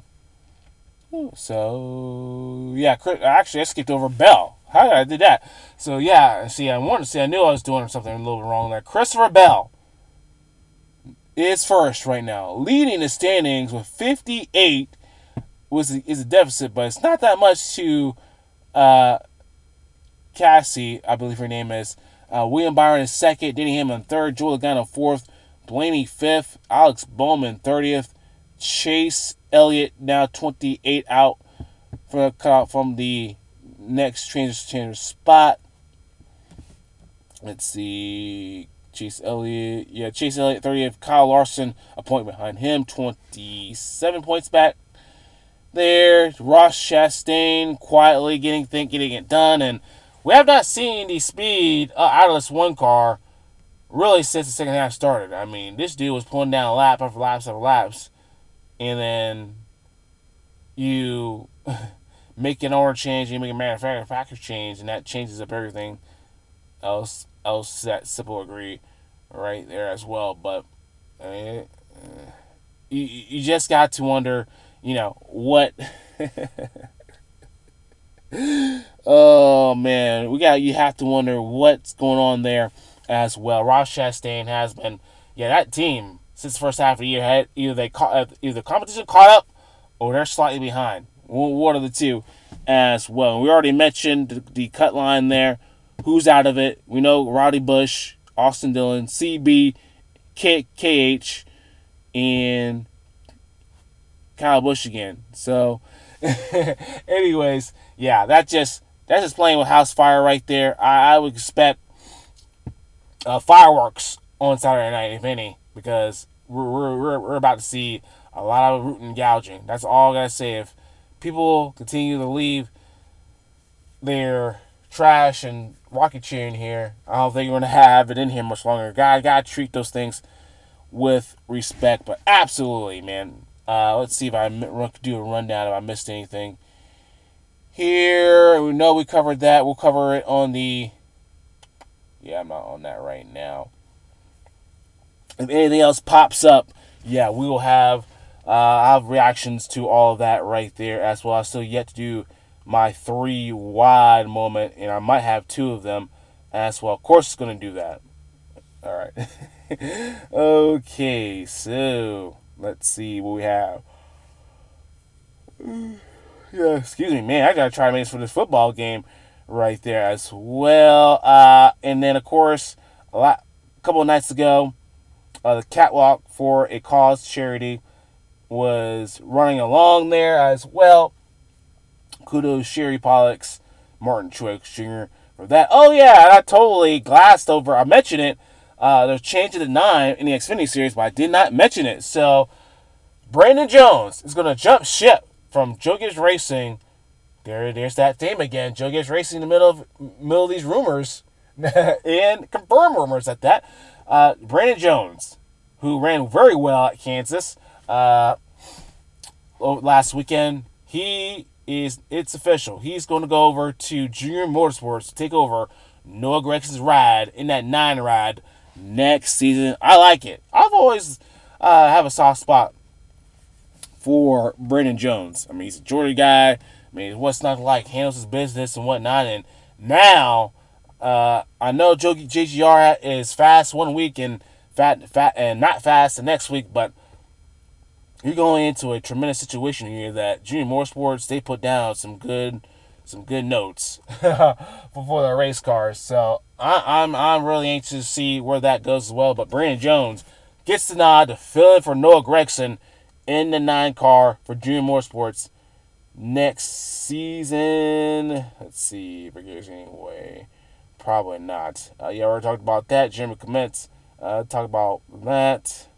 So yeah, actually I skipped over Bell. How did I did that? So yeah, see, I wanted to say I knew I was doing something a little bit wrong there. Christopher Bell is first right now, leading the standings with fifty-eight. Was is a deficit, but it's not that much to uh, Cassie, I believe her name is. Uh, William Byron is second, Denny Hamlin third, Joey Logano fourth, Blaney fifth, Alex Bowman thirtieth, Chase Elliott now twenty-eight out for cut out from the next transgender spot. Let's see. Chase Elliott. Yeah, Chase Elliott, thirtieth. Kyle Larson, a point behind him, twenty-seven points back there. Ross Chastain quietly getting think getting it done, and we have not seen the speed uh, out of this one car really since the second half started. I mean, this dude was pulling down lap after laps after laps, and then you make an order change, you make a manufacturer change, and that changes up everything else. Else that simple agree right there as well. But I mean, uh, you you just got to wonder, you know, what. Oh man, we got you have to wonder what's going on there as well. Ross Chastain has been, yeah, that team since the first half of the year had either they caught either the competition caught up or they're slightly behind. One of the two as well. We already mentioned the, the cut line there. Who's out of it? We know Roddy Bush, Austin Dillon, C B, K, KH, and Kyle Busch again. So, anyways, yeah, that just that's just playing with house fire right there. I, I would expect uh, fireworks on Saturday night, if any, because we're, we're we're we're about to see a lot of rooting and gouging. That's all I gotta say. If people continue to leave their trash and rocket cheering here, I don't think we're gonna have it in here much longer. God, gotta treat those things with respect. But absolutely, man. Uh, let's see if I do a rundown if I missed anything here. We know we covered that. We'll cover it on the. Yeah, I'm not on that right now. If anything else pops up, yeah, we will have. Uh, I have reactions to all of that right there as well. I still yet to do my three wide moment, and I might have two of them as well. Of course, it's going to do that. All right. Okay, so let's see what we have. Yeah, excuse me, man. I got to try to make this for this football game right there as well. Uh, and then, of course, a lot, a couple of nights ago, uh, the catwalk for a cause charity was running along there as well. Kudos Sherry Pollux, Martin Truex Junior for that. Oh yeah, I totally glassed over. I mentioned it. Uh, they're changing the nine in the Xfinity Series, but I did not mention it. So Brandon Jones is going to jump ship from Joe Gibbs Racing. There, there's that theme again. Joe Gibbs Racing in the middle of middle of these rumors and confirmed rumors at that. Uh, Brandon Jones, who ran very well at Kansas uh, last weekend, he is. It's official. He's going to go over to Junior Motorsports to take over Noah Gregson's ride in that nine ride next season. I like it. I've always uh, have a soft spot for Brandon Jones. I mean, he's a Georgia guy. I mean, what's not like, handles his business and whatnot. And now, uh, I know Joe, J G R is fast one week and fat, fat, and not fast the next week. But you're going into a tremendous situation here that Junior Motorsports, they put down some good, some good notes for, for their race cars. So I, I'm I'm really anxious to see where that goes as well. But Brandon Jones gets the nod to fill in for Noah Gragson in the nine car for Junior Motorsports next season. Let's see if it goes anyway. Probably not. Uh, yeah, we already talked about that. Jeremy Clements uh, talked about that.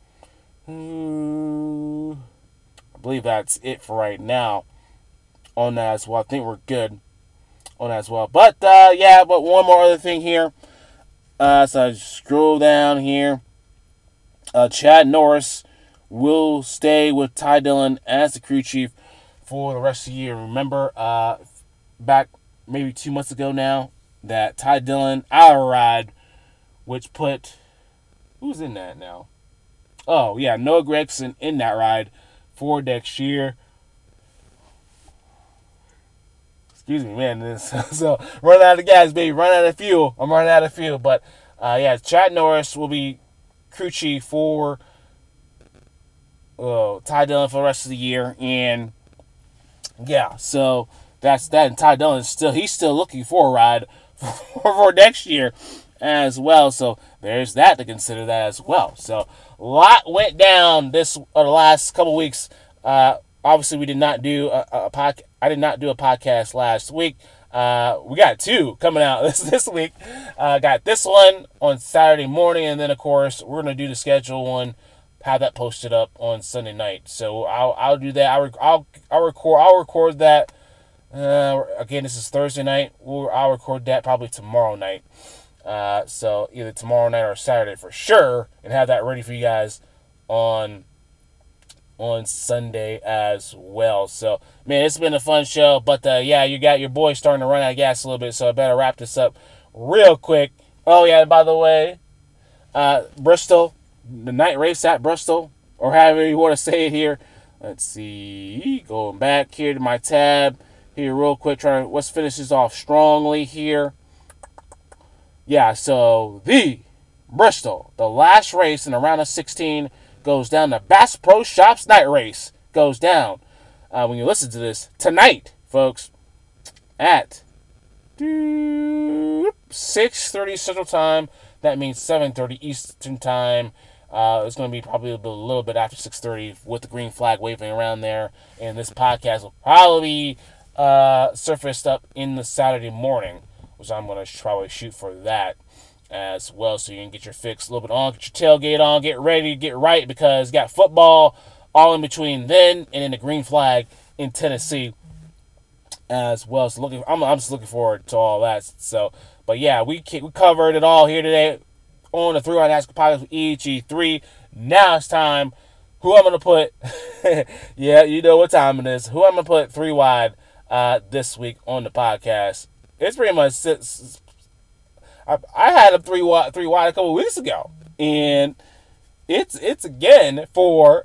Hmm, I believe that's it for right now on that as well. I think we're good on that as well. But, uh, yeah, but one more other thing here. Uh, so I scroll down here. Uh, Chad Norris will stay with Ty Dillon as the crew chief for the rest of the year. Remember, uh, back maybe two months ago now, that Ty Dillon out of a ride, which put, who's in that now? Oh, yeah, Noah Gragson in that ride for next year. Excuse me, man. This, so, run out of gas, baby. Run out of fuel. I'm running out of fuel. But, uh, yeah, Chad Norris will be crew chief for uh, Ty Dillon for the rest of the year. And, yeah, so that's that. And Ty Dillon is still, he's still looking for a ride for, for next year as well. So, there's that to consider that as well. So, a lot went down this or the last couple weeks uh, obviously we did not do a, a podcast. I did not do a podcast last week. Uh, we got two coming out this this week. Uh, got this one on Saturday morning, and then of course we're gonna do the schedule one, have that posted up on Sunday night. So I'll I'll do that. I'll I'll, I'll record I'll record that. Uh, again, this is Thursday night. We'll, I'll record that probably tomorrow night. Uh, so either tomorrow night or Saturday for sure, and have that ready for you guys on on Sunday as well. So, man, it's been a fun show. But, uh, yeah, you got your boy starting to run out of gas a little bit, so I better wrap this up real quick. Oh, yeah, by the way, uh, Bristol, the night race at Bristol, or however you want to say it here. Let's see. Going back here to my tab here real quick. Trying to, let's finish this off strongly here. Yeah, so the Bristol, the last race in the round of sixteen, goes down. The Bass Pro Shops night race goes down uh, when you listen to this tonight, folks, at six thirty Central Time. That means seven thirty Eastern Time. Uh, it's going to be probably a little bit after six thirty with the green flag waving around there. And this podcast will probably be uh, surfaced up in the Saturday morning, which I'm going to probably shoot for that as well, so you can get your fix a little bit on, get your tailgate on, get ready, get right, because you got football all in between then and then the green flag in Tennessee as well. So looking, I'm, I'm just looking forward to all that. So, but yeah, we we covered it all here today on the Three Wide NASCAR Podcast with E G three. Now it's time. Who I'm gonna put? Yeah, you know what time it is. Who I'm gonna put three wide uh, this week on the podcast? It's pretty much. It's, I, I had a three wide, three wide a couple weeks ago, and it's it's again for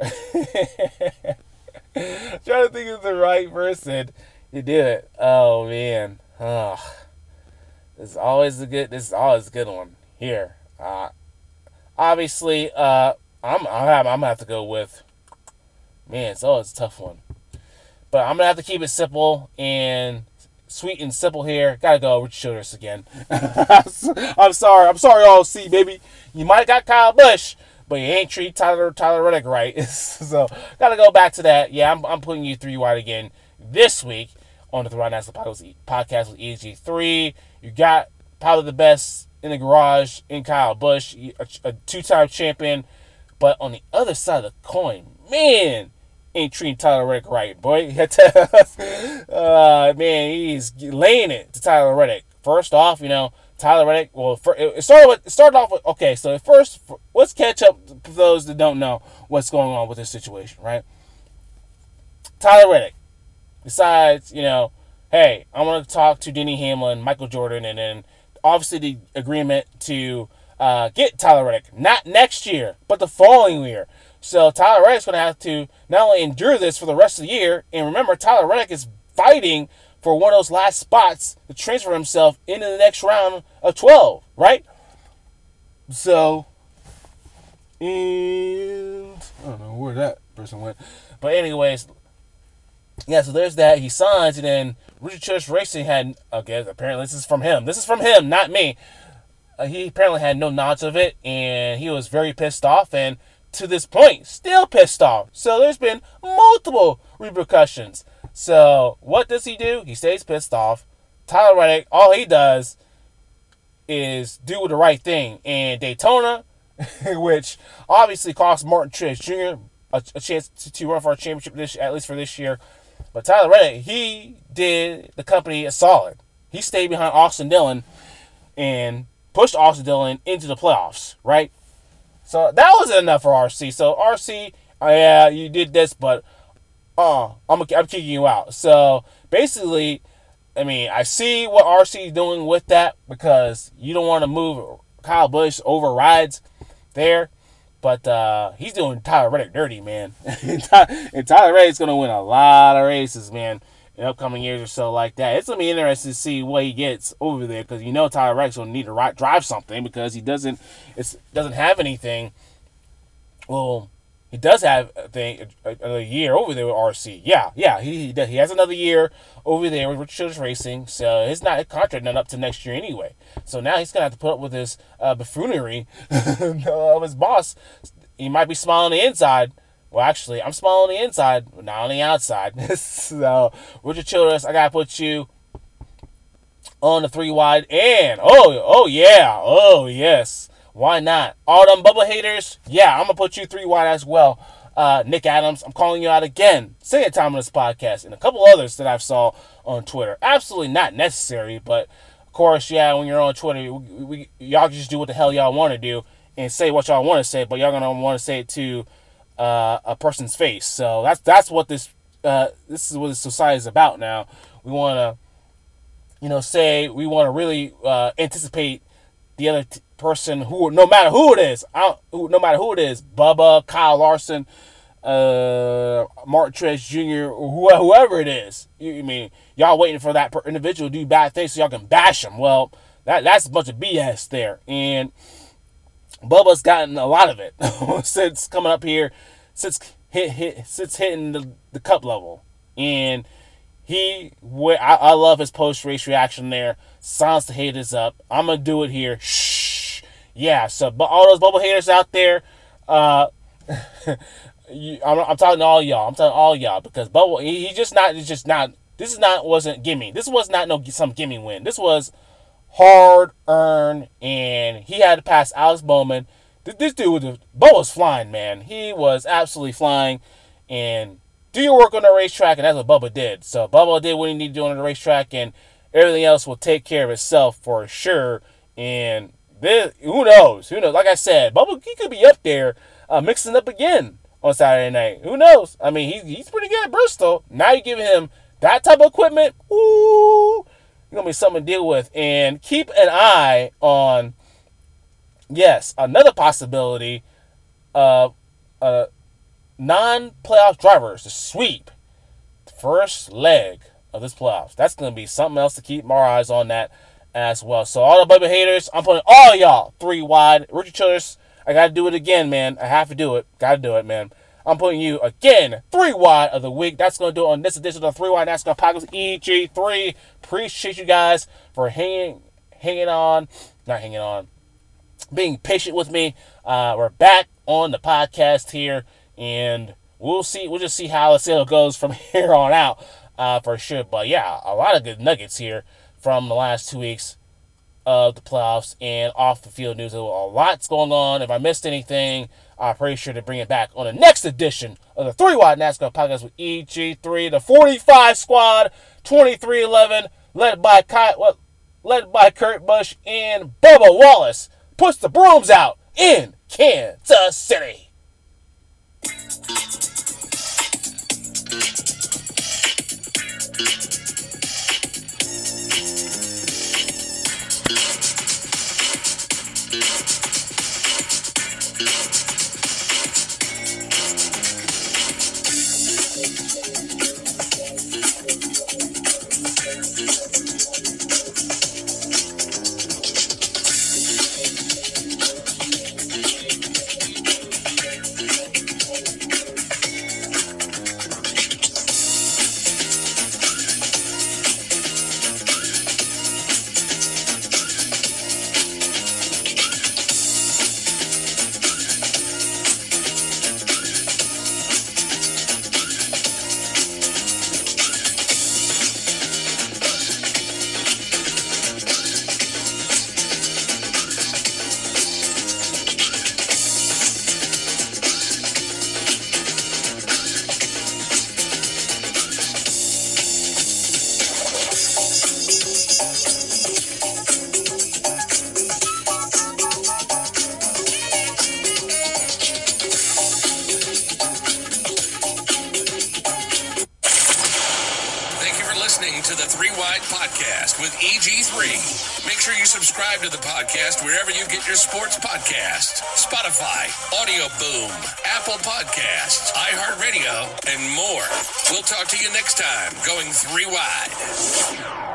trying to think of the right person to do it. Oh man, oh, this is always a good. This is always a good one here. Uh, obviously, uh, I'm I'm I'm gonna have to go with. Man, it's always a tough one, but I'm gonna have to keep it simple and sweet and simple here. Gotta go Richard Childress again. I'm sorry. I'm sorry, all C, baby. You might have got Kyle Busch, but you ain't treat Tyler Tyler Reddick right. So, gotta go back to that. Yeah, I'm, I'm putting you three wide again this week on the Three Wide NASCAR Podcast with E G three. You got probably the best in the garage in Kyle Busch, a, a two-time champion. But on the other side of the coin, man, ain't treating Tyler Reddick right, boy. uh, man, he's laying it to Tyler Reddick. First off, you know, Tyler Reddick, well, for, it started with, it started off with, okay, so first, let's catch up for those that don't know what's going on with this situation, right? Tyler Reddick decides, you know, hey, I want to talk to Denny Hamlin, Michael Jordan, and then obviously the agreement to uh, get Tyler Reddick, not next year, but the following year. So Tyler Reddick's going to have to not only endure this for the rest of the year, and remember, Tyler Reddick is fighting for one of those last spots to transfer himself into the next round of twelve, right? So, and I don't know where that person went. But anyways, yeah, so there's that. He signs, and then Richard Childress Racing had, okay, apparently this is from him. This is from him, not me. Uh, he apparently had no knowledge of it, and he was very pissed off, and to this point, still pissed off. So there's been multiple repercussions. So what does he do? He stays pissed off. Tyler Reddick, all he does is do the right thing. And Daytona, which obviously cost Martin Truex Junior a, a chance to, to run for a championship, this, at least for this year. But Tyler Reddick, he did the company a solid. He stayed behind Austin Dillon and pushed Austin Dillon into the playoffs, right? So that wasn't enough for R C. So R C, oh yeah, you did this, but uh, I'm I'm kicking you out. So basically, I mean, I see what R C is doing with that because you don't want to move Kyle Busch over rides there, but uh, he's doing Tyler Reddick dirty, man. And Tyler Reddick's gonna win a lot of races, man, in upcoming years or so like that. It's gonna be interesting to see what he gets over there because you know Tyler Reddick's gonna need to ride, drive something because he doesn't it's doesn't have anything. Well, he does have a thing a, a year over there with R C. Yeah, yeah, he he, does, he has another year over there with Richard Childress Racing. So it's not his contract not up to next year anyway. So now he's gonna have to put up with this uh, buffoonery of his boss. He might be smiling on the inside, Well, actually, I'm small on the inside, but not on the outside. So, Richard Childress, I gotta put you on the three wide. And, oh, oh yeah, oh yes. Why not? All them bubble haters, yeah, I'm gonna put you three wide as well. Uh, Nick Adams, I'm calling you out again. Second time on this podcast, and a couple others that I've saw on Twitter. Absolutely not necessary, but of course, yeah, when you're on Twitter, we, we, y'all just do what the hell y'all want to do and say what y'all want to say, but y'all gonna want to say it to uh, a person's face. So that's that's what this uh, this is what this society is about now. We want to, you know, say we want to really uh, anticipate the other t- person who, no matter who it is, I don't, who, no matter who it is, Bubba, Kyle Larson, uh, Martin Truex Junior, or wh- whoever it is. You, you mean y'all waiting for that per- individual to do bad things so y'all can bash them? Well, that that's a bunch of B S there, and Bubba's gotten a lot of it since coming up here, since hit hit since hitting the, the cup level, and he, I, I love his post race reaction there. Silence the haters up. I'm gonna do it here. Shh. Yeah. So, but all those bubble haters out there, uh, you, I'm, I'm talking to all y'all. I'm talking to all y'all because Bubble, he, he just not. It's just not. This is not wasn't gimme. This was not no some gimme win. This was hard earned, and he had to pass Alex Bowman. This, this dude was Bubba's flying, man. He was absolutely flying, and do your work on the racetrack, and that's what Bubba did. So Bubba did what he needed to do on the racetrack, and everything else will take care of itself for sure. And this, who knows? Who knows? Like I said, Bubba, he could be up there uh, mixing up again on Saturday night. Who knows? I mean, he's he's pretty good at Bristol. Now you give him that type of equipment, ooh, it's gonna be something to deal with. And keep an eye on, yes, another possibility of uh, non-playoff drivers to sweep the first leg of this playoffs. That's going to be something else to keep our eyes on that as well. So all the Bubba haters, I'm putting all y'all three wide. Richard Childress, I got to do it again, man. I have to do it. Got to do it, man. I'm putting you again three wide of the week. That's going to do it on this edition of the three wide NASCAR Podcast E G three. Appreciate you guys for hanging, hanging on, not hanging on, being patient with me. Uh, we're back on the podcast here. And we'll see. We'll just see how the sale goes from here on out, uh, for sure. But yeah, a lot of good nuggets here from the last two weeks of the playoffs and off the field news. A lot's going on. If I missed anything, I'm pretty sure to bring it back on the next edition of the Three Wide NASCAR Podcast with E G three, the forty-five squad, twenty-three eleven, led by Ky- well, led by Kurt Busch and Bubba Wallace, puts the brooms out in Kansas City. to the Three Wide Podcast with E G three. Make sure you subscribe to the podcast wherever you get your sports podcasts. Spotify, Audio Boom, Apple Podcasts, iHeartRadio, and more. We'll talk to you next time, going three wide.